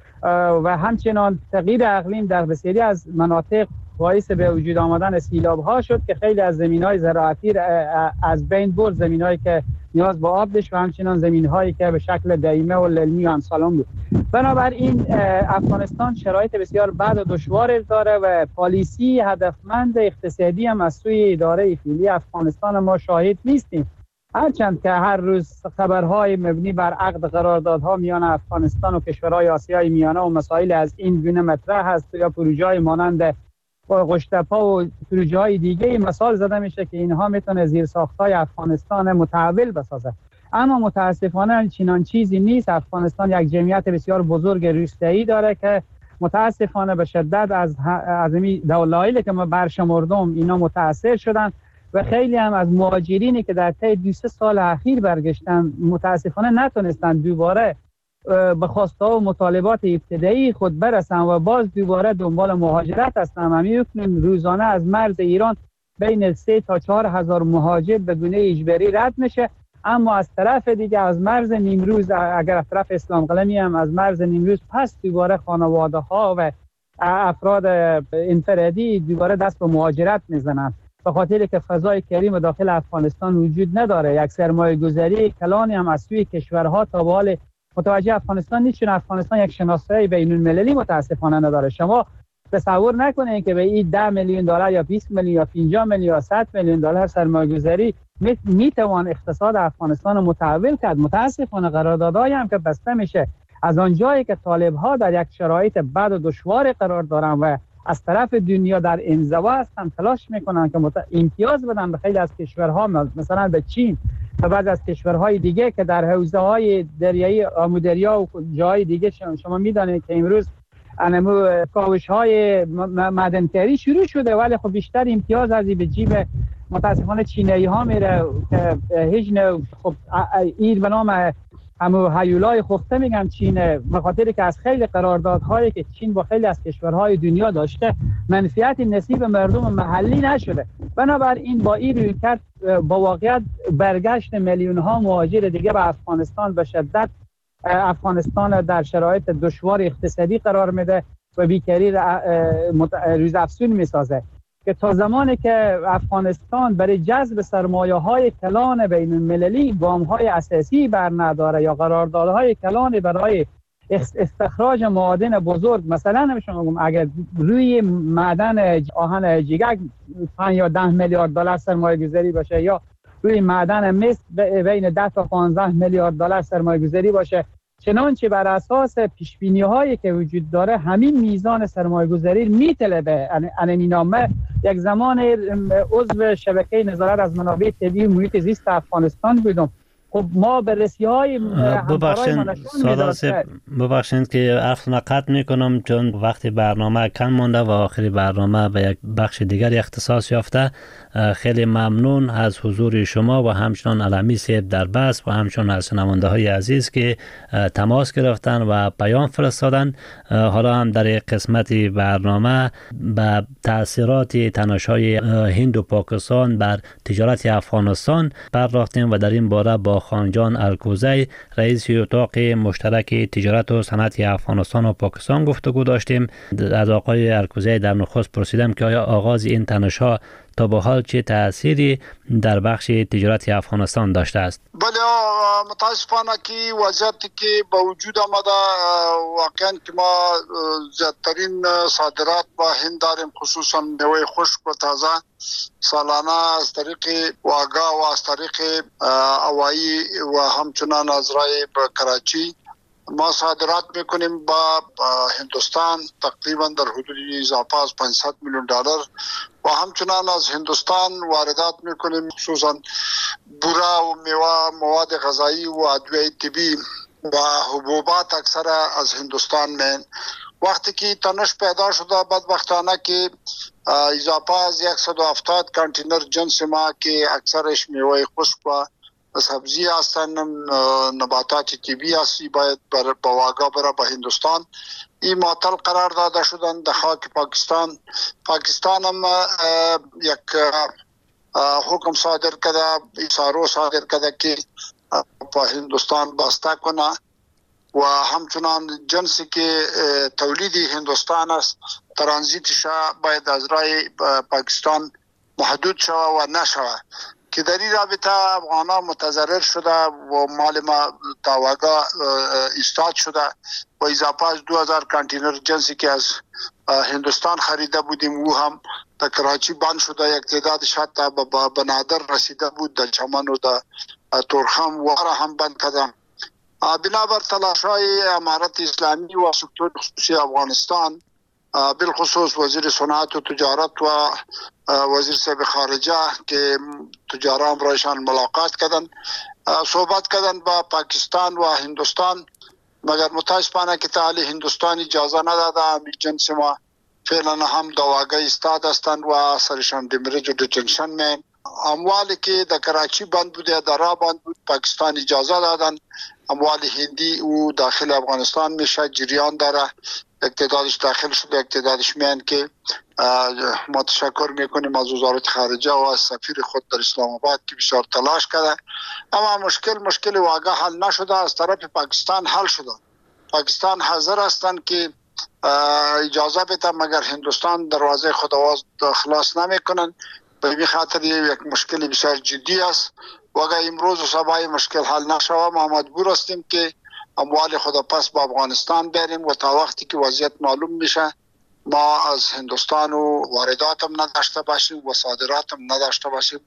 Speaker 10: و همچنان تغییر اقلیم در بسیاری از مناطق باعث به وجود آمدن سیلاب ها شد که خیلی از زمین های زراعتی از بین برد، زمین هایی که نیاز به آب داشت و همچنان زمین هایی که به شکل دایمه و للمی و امثالون بود. بنابراین افغانستان شرایط بسیار بد و دشوار داره و پالیسی هدفمند اقتصادی هم از سوی اداره فعلی افغانستان ما شاهد نیستیم، هرچند که هر روز خبرهای مبنی بر عقد قراردادها میان افغانستان و کشورهای آسیای میانه و مسائل از این گونه مطرح هست یا پروژه‌های مانند قشتپا و پروژه‌های دیگه مثال زده میشه که اینها میتونه زیرساخت‌های افغانستان متحول بسازه، اما متاسفانه چنان چیزی نیست. افغانستان یک جمعیت بسیار بزرگ روستایی داره که متاسفانه به شدت از این دلایلی که ما برشمردم اینا متاثر شدن و خیلی هم از مهاجرینی که در طی 2-3 سال اخیر برگشتن متاسفانه نتونستن دوباره به خواسته‌ها و مطالبات ابتدایی خود برسن و باز دوباره دنبال مهاجرت هستن. ما می‌بینیم روزانه از مرز ایران بین 3 تا 4 هزار مهاجر به گونه اجباری رد میشه، اما از طرف دیگه از مرز نیمروز، اگر از طرف اسلام قلمی هم از مرز نیمروز پس دوباره خانواده‌ها و افراد انفرادی دوباره دست به مهاجرت میزنن، به خاطر که فضای کریم داخل افغانستان وجود نداره. یک سرمایه گذاری کلانی هم از سوی کشورها تا به حال متوجه افغانستان نیست، چون افغانستان یک شناسایی بین المللی متاسفانه نداره. شما تصور نکنید که به این 10 میلیون دلار یا 20 میلیون یا 50 میلیون یا 100 میلیون دلار سرمایه گذاری میتوان اقتصاد افغانستان متحول کرد. متاسفانه قراردادهایی هم که بسته میشه از آنجایی که طالب‌ها در یک شرایط بد و دشوار قرار دارن و از طرف دنیا در انزوا هستن، تلاش میکنن که امتیاز بدن به خیلی از کشورها، مثلا به چین و بعض از کشورهای دیگه که در حوزه‌های دریایی آمودریا و جای دیگه شما میدانید که امروز کاوش‌های معدنکاری شروع شده، ولی خب بیشتر امتیاز از به جیب متاسفانه چینی‌ها میره که هیچ خب این به نام همو هیولای خفته میگن چین، به خاطر که از خیلی قراردادهایی که چین با خیلی از کشورهای دنیا داشته منفعت نصیب مردم محلی نشده. بنابراین با این رویکرد با واقعیت برگشت میلیون ها مهاجر دیگه به افغانستان به شدت افغانستان در شرایط دشوار اقتصادی قرار میده و بیکاری روزافزون میسازه که تا زمانی که افغانستان برای جذب سرمایه‌های کلان بین المللی گام‌های اساسی بر نداره یا قراردادهای کلان برای استخراج معادن بزرگ، مثلا نمیشم بگم اگر روی معدن آهن جیگک 5 یا 10 میلیارد دلار سرمایه گذاری باشه یا روی معدن مس بین 10 تا 15 میلیارد دلار سرمایه گذاری باشه، چنانچه بر اساس پیشبینی هایی که وجود داره همین میزان سرمایه گذاری میطلبه. این نامه یک زمان عضو شبکه نظارت از منابع طبیعی محیط زیست افغانستان بودم. خب ما بررسی های
Speaker 7: ببخشید که حرفتون قطع میکنم چون وقتی برنامه کم مونده و آخری برنامه به یک بخش دیگر اختصاص یافته. خیلی ممنون از حضور شما و همچنان علمی صاحب در بحث و همچنان از شنونده های عزیز که تماس گرفتن و پیام فرستادن. حالا هم در قسمت برنامه به تاثیرات تنش‌های هند و پاکستان بر تجارت افغانستان پرداختیم و در این باره با خانجان الکوزی رئیس اتاق مشترک تجارت و صنعت افغانستان و پاکستان گفتگو داشتیم. از آقای الکوزی در نخست پرسیدم که آیا آغاز این تنش‌ها تا به حال چه تأثیری در بخش تجارت افغانستان داشته است؟
Speaker 14: بله، متاسفانه که وضعیتی که با وجود آمده واقعا که ما زیادترین صادرات با هند داریم، خصوصا میوه خشک و تازه سالانه از طریق واگا و از طریق هوایی و همچنان از راه به کراچی ما صادرات میکنیم با هندوستان تقریبا در حدود اضافه از 500 میلیون دلار و همچنان از هندوستان واردات میکنیم، خصوصا بورا و میوه، مواد غذایی و ادویه طبی و حبوبات اکثر از هندوستان. من وقتی که تنش پیدا شده بدبختانه که اضافه از 170 کانتینر جنس ما که اکثرش میوه خشک و سبزی هستند، نباتات طبیعی هستی باید با واگا بره به هندوستان. این معطل قرار داده شدن در خاک پاکستان. پاکستان هم یک حکم صادر کرده، ایسارو صادر کرده که با هندوستان بسته کنه و همچنان جنسی که تولیدی هندوستان است ترانزیتش باید از راه پاکستان محدود شوه و نشوه که در این رابطه افغانان متضرر شده و مال ما تاواگا استاد شده و اضافه از 2000 کانتینر جنسی که از هندوستان خریده بودیم او هم در کراچی بند شده. یک تعدادش حتی به بنادر رسیده بود، در چمن و در تورخم واره هم بند کردم. بنابر تلاش‌های امارت اسلامی و سکتور خصوصی افغانستان، بالخصوص وزیر صنعت و تجارت و وزیر صاحب خارجه که تجاران رایشان ملاقات کردن، صحبت کردن با پاکستان و هندوستان، مگر متاسفانه که تعالی هندوستان اجازه نداده. همین جنس ما فعلا هم دواگاه استاد هستند و سرشان دمرج و دیتنشن میں اموالی که در کراچی بند بوده در راه بند بود پاکستان اجازه دادن. اموال هندی او داخل افغانستان میشه جریان داره، اقتدارش داخل شده، اقتدارش میان که ما تشکر میکنیم از وزارت خارجه و از سفیر خود در اسلام آباد که بسیار تلاش کرده، اما مشکل واقع حل نشده. از طرف پاکستان حل شده. پاکستان حاضر هستند که اجازه بده مگر هندوستان دروازه خود خلاص نمیکنن. به این خاطر یک مشکل بسیار جدی است و اگر امروز و صبح مشکل حل نشود ما مجبور هستیم که اموال خود پس با افغانستان بریم و تا وقتی که وضعیت معلوم میشه ما از هندوستان و واردات هم نداشته باشیم و صادرات هم نداشته باشیم،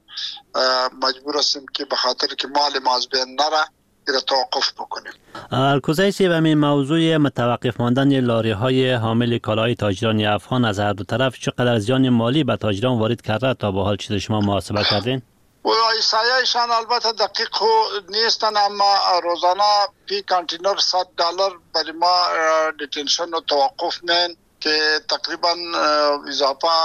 Speaker 14: مجبور هستیم که به خاطر که مال ما از بین نره را توقف بکنیم.
Speaker 7: الکوزی سی و می موضوع متوقف ماندن لاری های حامل کالای تاجران افغان از هر دو طرف چقدر زیان مالی به تاجران وارد کرده تا به حال چیز شما محاسبه کردین؟
Speaker 14: و ایسایشان البته دقیق نیستن، اما روزانه پی کانتینر $100 برای ما دیتنشن و توقف مین که تقریبا اضافه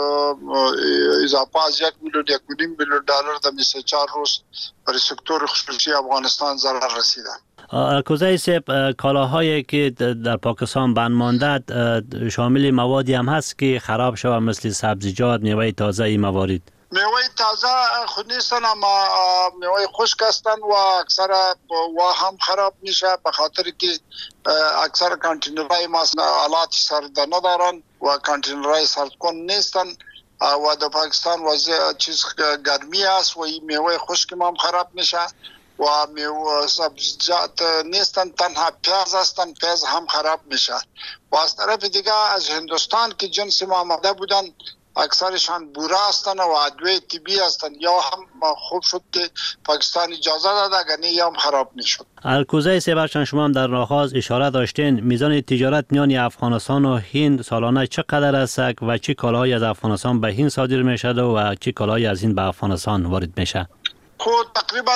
Speaker 14: از 1 میلیون $1.5 میلیون در 24 روز برای سکتور خصوصی افغانستان ضرر رسیده.
Speaker 7: الکوزی سیب کالاهایی که در پاکستان بند مانده شامل موادی هم هست که خراب شود مثل سبزیجات، میوه تازه ای موارد؟
Speaker 14: میوه تازه خود نیستن اما میوه خشک هستن و اکثر هم خراب میشه به خاطر که اکثر کانتینرهای ما آلات سرد ندارن و کانتینرهای سردکن نیستن و در پاکستان وضع چیز گرمی است و این میوه خشک ما هم خراب میشه و میوه سبزیجات نیستن، تنها پیاز هستن، پیاز هم خراب میشه. و از طرف دیگه از هندوستان که جنس ما آمده بودن اکثرشان بوره هستن و ادویه طبیعی هستن، یا هم خوب شد که پاکستان اجازه داد اگر نه یا هم خراب میشد.
Speaker 7: الکوزی سیبرچان شما هم در آغاز اشاره داشتین میزان تجارت میان افغانستان و هند سالانه چقدر است و چه کالاهایی از افغانستان به هند صادر میشد و چه کالاهایی از هند به افغانستان وارد میشه؟
Speaker 14: خود تقریبا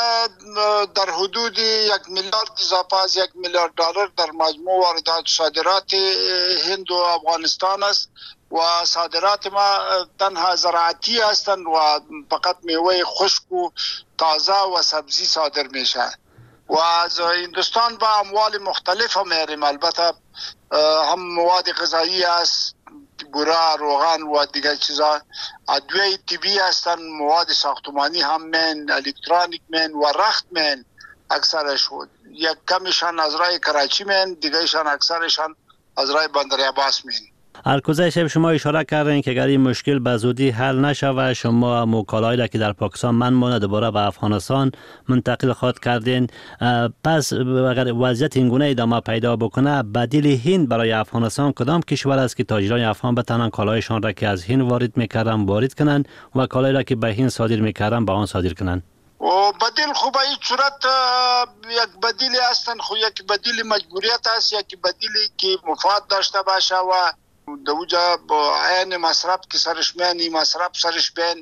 Speaker 14: در حدود 1 میلیارد اضافه از $1 میلیارد در مجموع واردات و صادرات هند و افغانستان است و صادرات ما تنها زراعتی هستند و فقط میوه خشک و تازه و سبزی صادر میشه و از هندوستان با اموال مختلف هم میاریم. البته هم مواد غذایی است، بوره، روغن و دیگر چیزا، ادویه طبیعی هستند، مواد ساختمانی هم من، الکترونیک من و رخت من اکثرش. یک کمشان از راه کراچی من، دیگرشان اکثرشان از راه بندر عباس من.
Speaker 7: الکوزی شب شما اشاره کردین که اگر این مشکل به زودی حل نشود شما موکلایی را که در پاکستان من مانده دوباره به افغانستان منتقل خواهد کردین. پس اگر وضعیت اینگونه ادامه پیدا بکنه بدیل هند برای افغانستان کدام کشور است که تاجران افغان بتوانند کالایشان را که از هند وارد میکردن وارد کنند و کالایی را که به هند صادر میکردن به آن صادر کنند؟
Speaker 14: و بدیل خوب این صورت یک بدیلی هستن، خو یک بدیل مجبوریت است، یک بدیلی که مفاد داشته باشه و دوجا با عین مصرف که سرش میانی مصرف سرش بین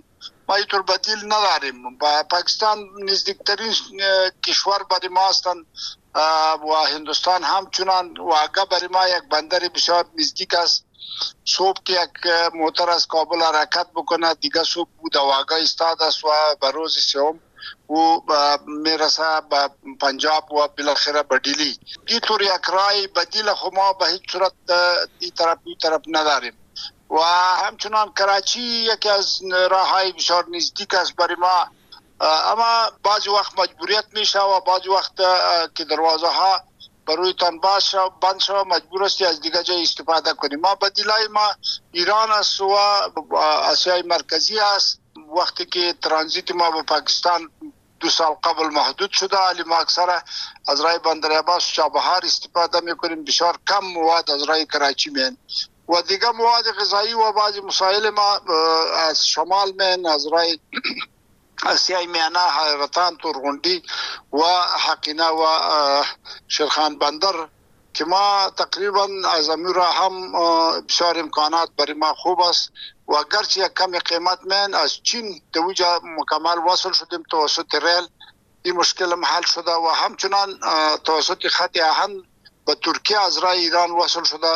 Speaker 14: ما اینطور بدیل نداریم. با پاکستان نزدیکترین کشور برای ما هستند و هندوستان همچنان و اگر برای ما یک بندر بسیار نزدیک است. صبح که یک موتر از کابل حرکت بکنه دیگه صبح بود واقع استاد است و به روز سوم و میرسه به پنجاب و بالاخره به دلی. اینطور یک راه بدیل خو ما به هیچ صورت این طرف نداریم. و همچنان کراچی یکی از راههای بسیار نزدیک است برای ما، اما بعضی وقت مجبوریت میشه و بعضی وقت که دروازه ها بروی تان بند شو مجبور استی از دیگه جای استفاده کنیم. ما بدیلای ما ایران است و آسیای مرکزی است. وقتی که ترانزیت ما به پاکستان 2 سال قبل محدود شده، ولی ما اکثر از رای بندر عباس و چابهار استفاده میکنیم. بسیار کم مواد از رای کراچی مین و دیگه مواد غذایی و بعضی مسائل ما از شمال مین، از رای آسیای میانه، حیرتان، تورغندی و حقینه و شیرخان بندر که ما تقریبا از امیر هم بسیار امکانات برای ما خوب است و گرچه یک کم قیمت من از چین دوجا مکمل وصل شدیم توسط ریل. این مشکل حل شده و همچنان توسط خط آهن به ترکیه از راه ایران وصل شده.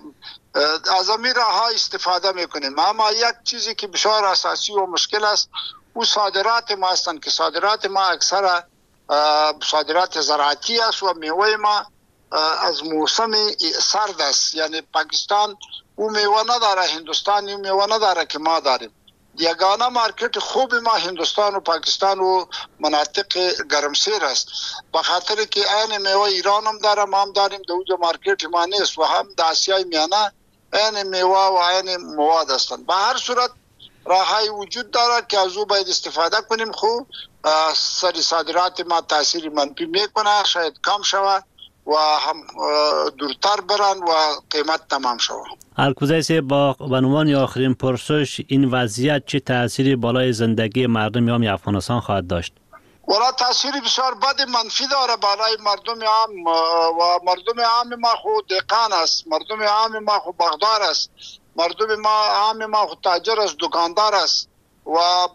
Speaker 14: از امیر ها استفاده میکنیم. اما یک چیزی که بسیار اساسی و مشکل است او صادرات ما هستند که صادرات ما اکثر صادرات زراعتی است و میوه ما از موسم سرد است. یعنی پاکستان او میوه نداره، هندوستان او میوه نداره که ما داریم. یگانه مارکت خوب ما هندوستان و پاکستان و مناطق گرمسیر است، به خاطر که این میوه ایران هم داره، ما هم داریم. دوجا مارکت ما نیست و هم در آسیای میانه این میوه و این مواد هستند. به هر صورت راههای وجود داره که از او باید استفاده کنیم. خوب سر صادرات ما تاثیر منفی میکنه، شاید کم شود و هم دورتر برن و قیمت تمام شود.
Speaker 7: الکوزیس با عنوان آخرین پرسش، این وضعیت چه تأثیری بالای زندگی مردم عام افغانستان خواهد داشت؟
Speaker 14: ولی تاثیر بسیار بد منفی داره بالای مردم عام و مردم عام ما خود دهقان است، مردم عام ما خود باغدار است، مردم ما عام ما خود تاجر است، دکاندار است و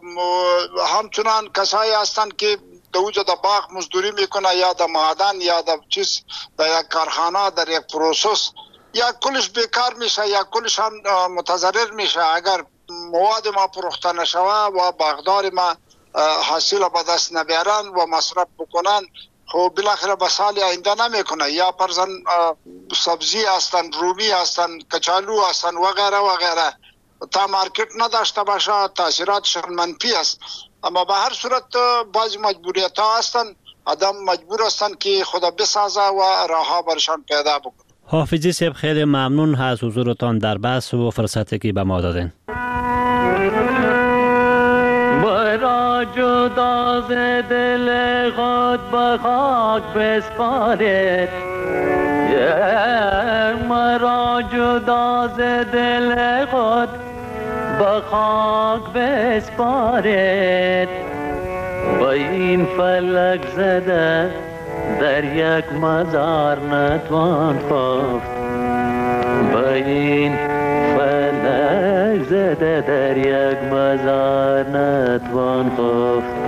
Speaker 14: همچنان کسایی هستند که دوجا در باغ مزدوری میکنه یا در معدن یا در چیز در یک کارخانه در یک پروسس، یا کلش بیکار میشه یا کلش هم متضرر میشه اگر مواد ما فروخته نشوه و باغدار ما حاصل به دست نبیارن و مصرف بکنن. خب بالاخره به سال آینده نمیکنه. یا پرزن سبزی هستن، رومی هستن، کچالو هستن و غیره و غیره، تا مارکت نداشته باشه تاثیراتشان منفی است. اما به هر صورت بعضی مجبوریت ها هستن، آدم مجبور هستن که خدا بسازه و راه ها برشان پیدا بکنه.
Speaker 7: حافظی صاحب خیلی ممنون از حضورتان در بحث و فرصتی که به ما دادین.
Speaker 15: برا جدا ز دل خود به خاک بسپارید، مرا جدا ز دل خود به خاک بسپارید، با این فلک زده در یک مزار نتوان خفت، با این فلک زده در یک مزار نتوان خفت.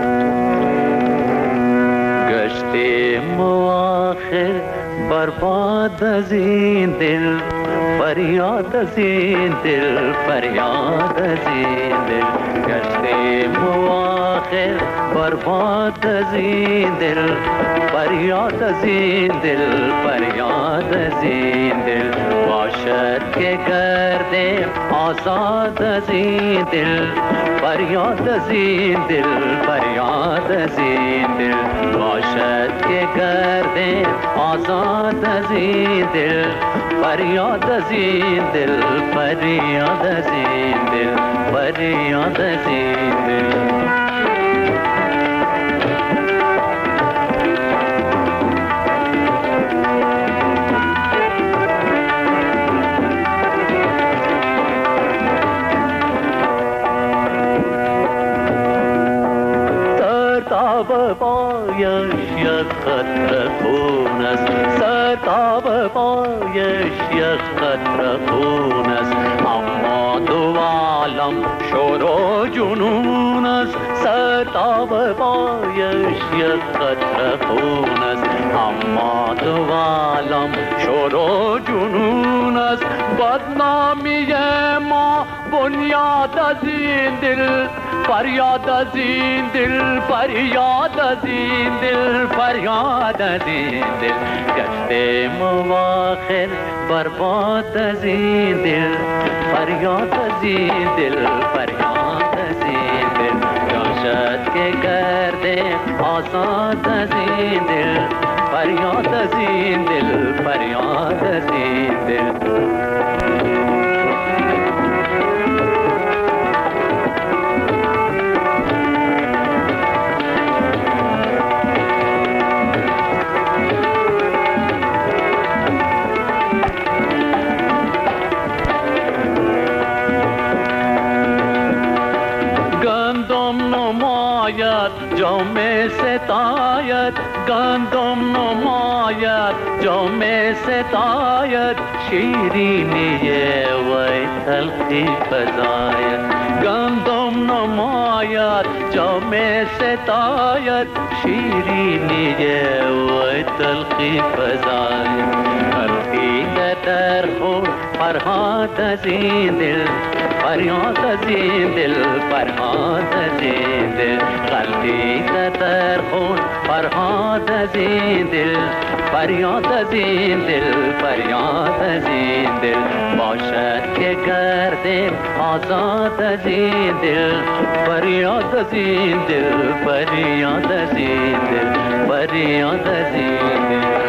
Speaker 15: گشتیم آخر برباد از این دل، فریاد از این دل، فریاد از این دل. گشتیم آخر برباد از این دل، فریاد از این دل، فریاد از این دل. باشد که گردیم آزاد از این دل، فریاد از این دل، فریاد از این دل. باشد که گردیم آزاد از این دل، فریاد از این دل، فریاد از این دل، فریاد از این دل. پایش یک قطره خون است، سرتاب پایش یک قطره خون است، اما دو عالم شور و جنون است. سرتاب پایش یک قطره خون است، اما تو عالم شور و جنون است. بدنامی ما بنیاد از این دل، فریاد از این دل، فریاد از این دل، فریاد از این دل. گشتیم و آخر برباد از این دل، فریاد از این دل، فریاد از این دل. جاشد که کردیم آزاد از این دل، فریاد از این دل، فریاد از این دل. جام ستایت گندم نماید، جام ستایت شیرینی وی تلخی فزاید. گندم نماید جام ستایت شیرینی وی تلخی فزاید. تلخی در خون فرهاد از این دل، فریاد از این دل، فریاد از این دل. غلطی در خون فرهاد از این دل، فریاد از این دل، فریاد از این دل. باشد که گردیم آزاد از این دل، فریاد از این دل، فریاد از این دل، فریاد از این دل.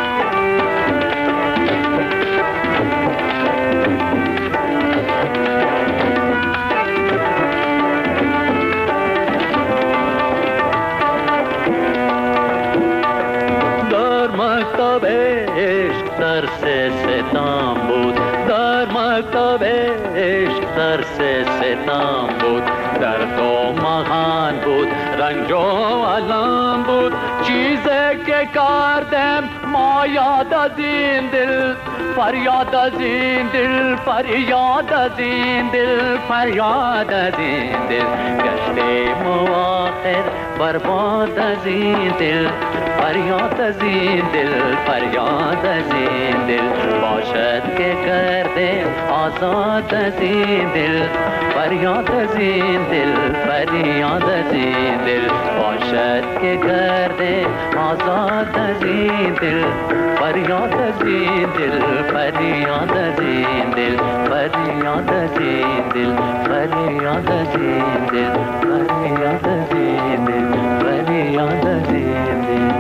Speaker 15: مکتب عشق درس ستم بود، در مکتب عشق درس ستم بود. در تو مهان بود رنج و علم بود، چیزی که کردم ما یاد از این دل، فریاد از این دل، فریاد از این دل، فریاد از این دل. گشتیم و آخر برباد از این دل، فریاد از این دل، فریاد از این دل. باشد که کردیم آزاد از این دل، فریاد از این دل، فریاد از این دل. باشد که کردیم آزاد از این دل، فریاد از این دل، فریاد از این دل، فریاد از این دل، فریاد از این دل، فریاد از این دل، فریاد از این دل.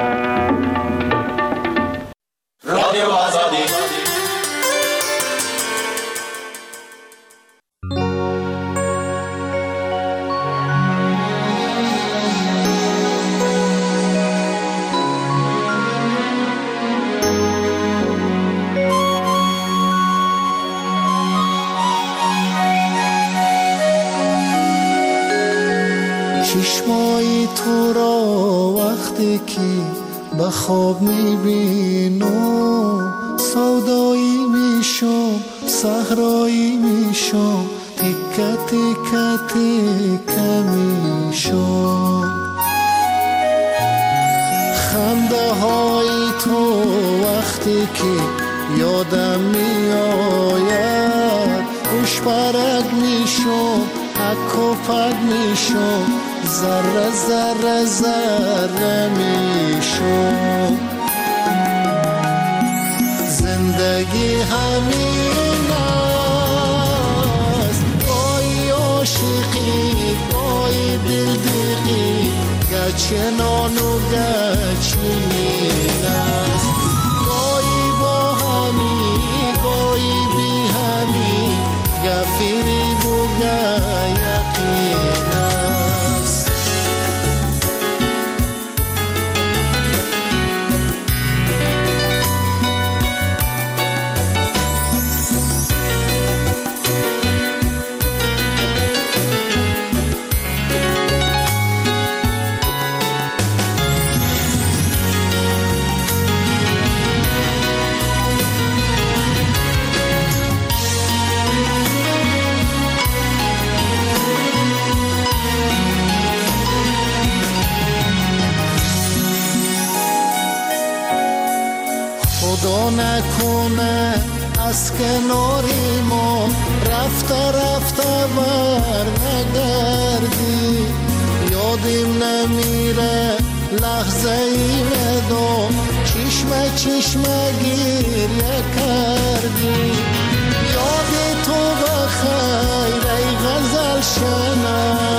Speaker 16: رادیو آزادی
Speaker 17: چشمای تو را وقتی که به خواب میبینم، سودایی میشم، صحرایی میشم، تکه تکه تکه میشم. خنده های تو وقتی که یادم میآید، خوش برگ میشم، حک و پک میشم، ذره ذره ذره میشم. زندگی همین است، گاهی عاشقی، گاهی دلدیقی، گچه نان و گچین است. گاهی با همی، گاهی بی همی، گفیری بوگه یقین است. خدا نکنه از کناری ما رفته رفته بر نگردی یادیم نمیره لحظه ای مدام چشم چشم گریه کردی یاد تو بخیر ای غزل شنم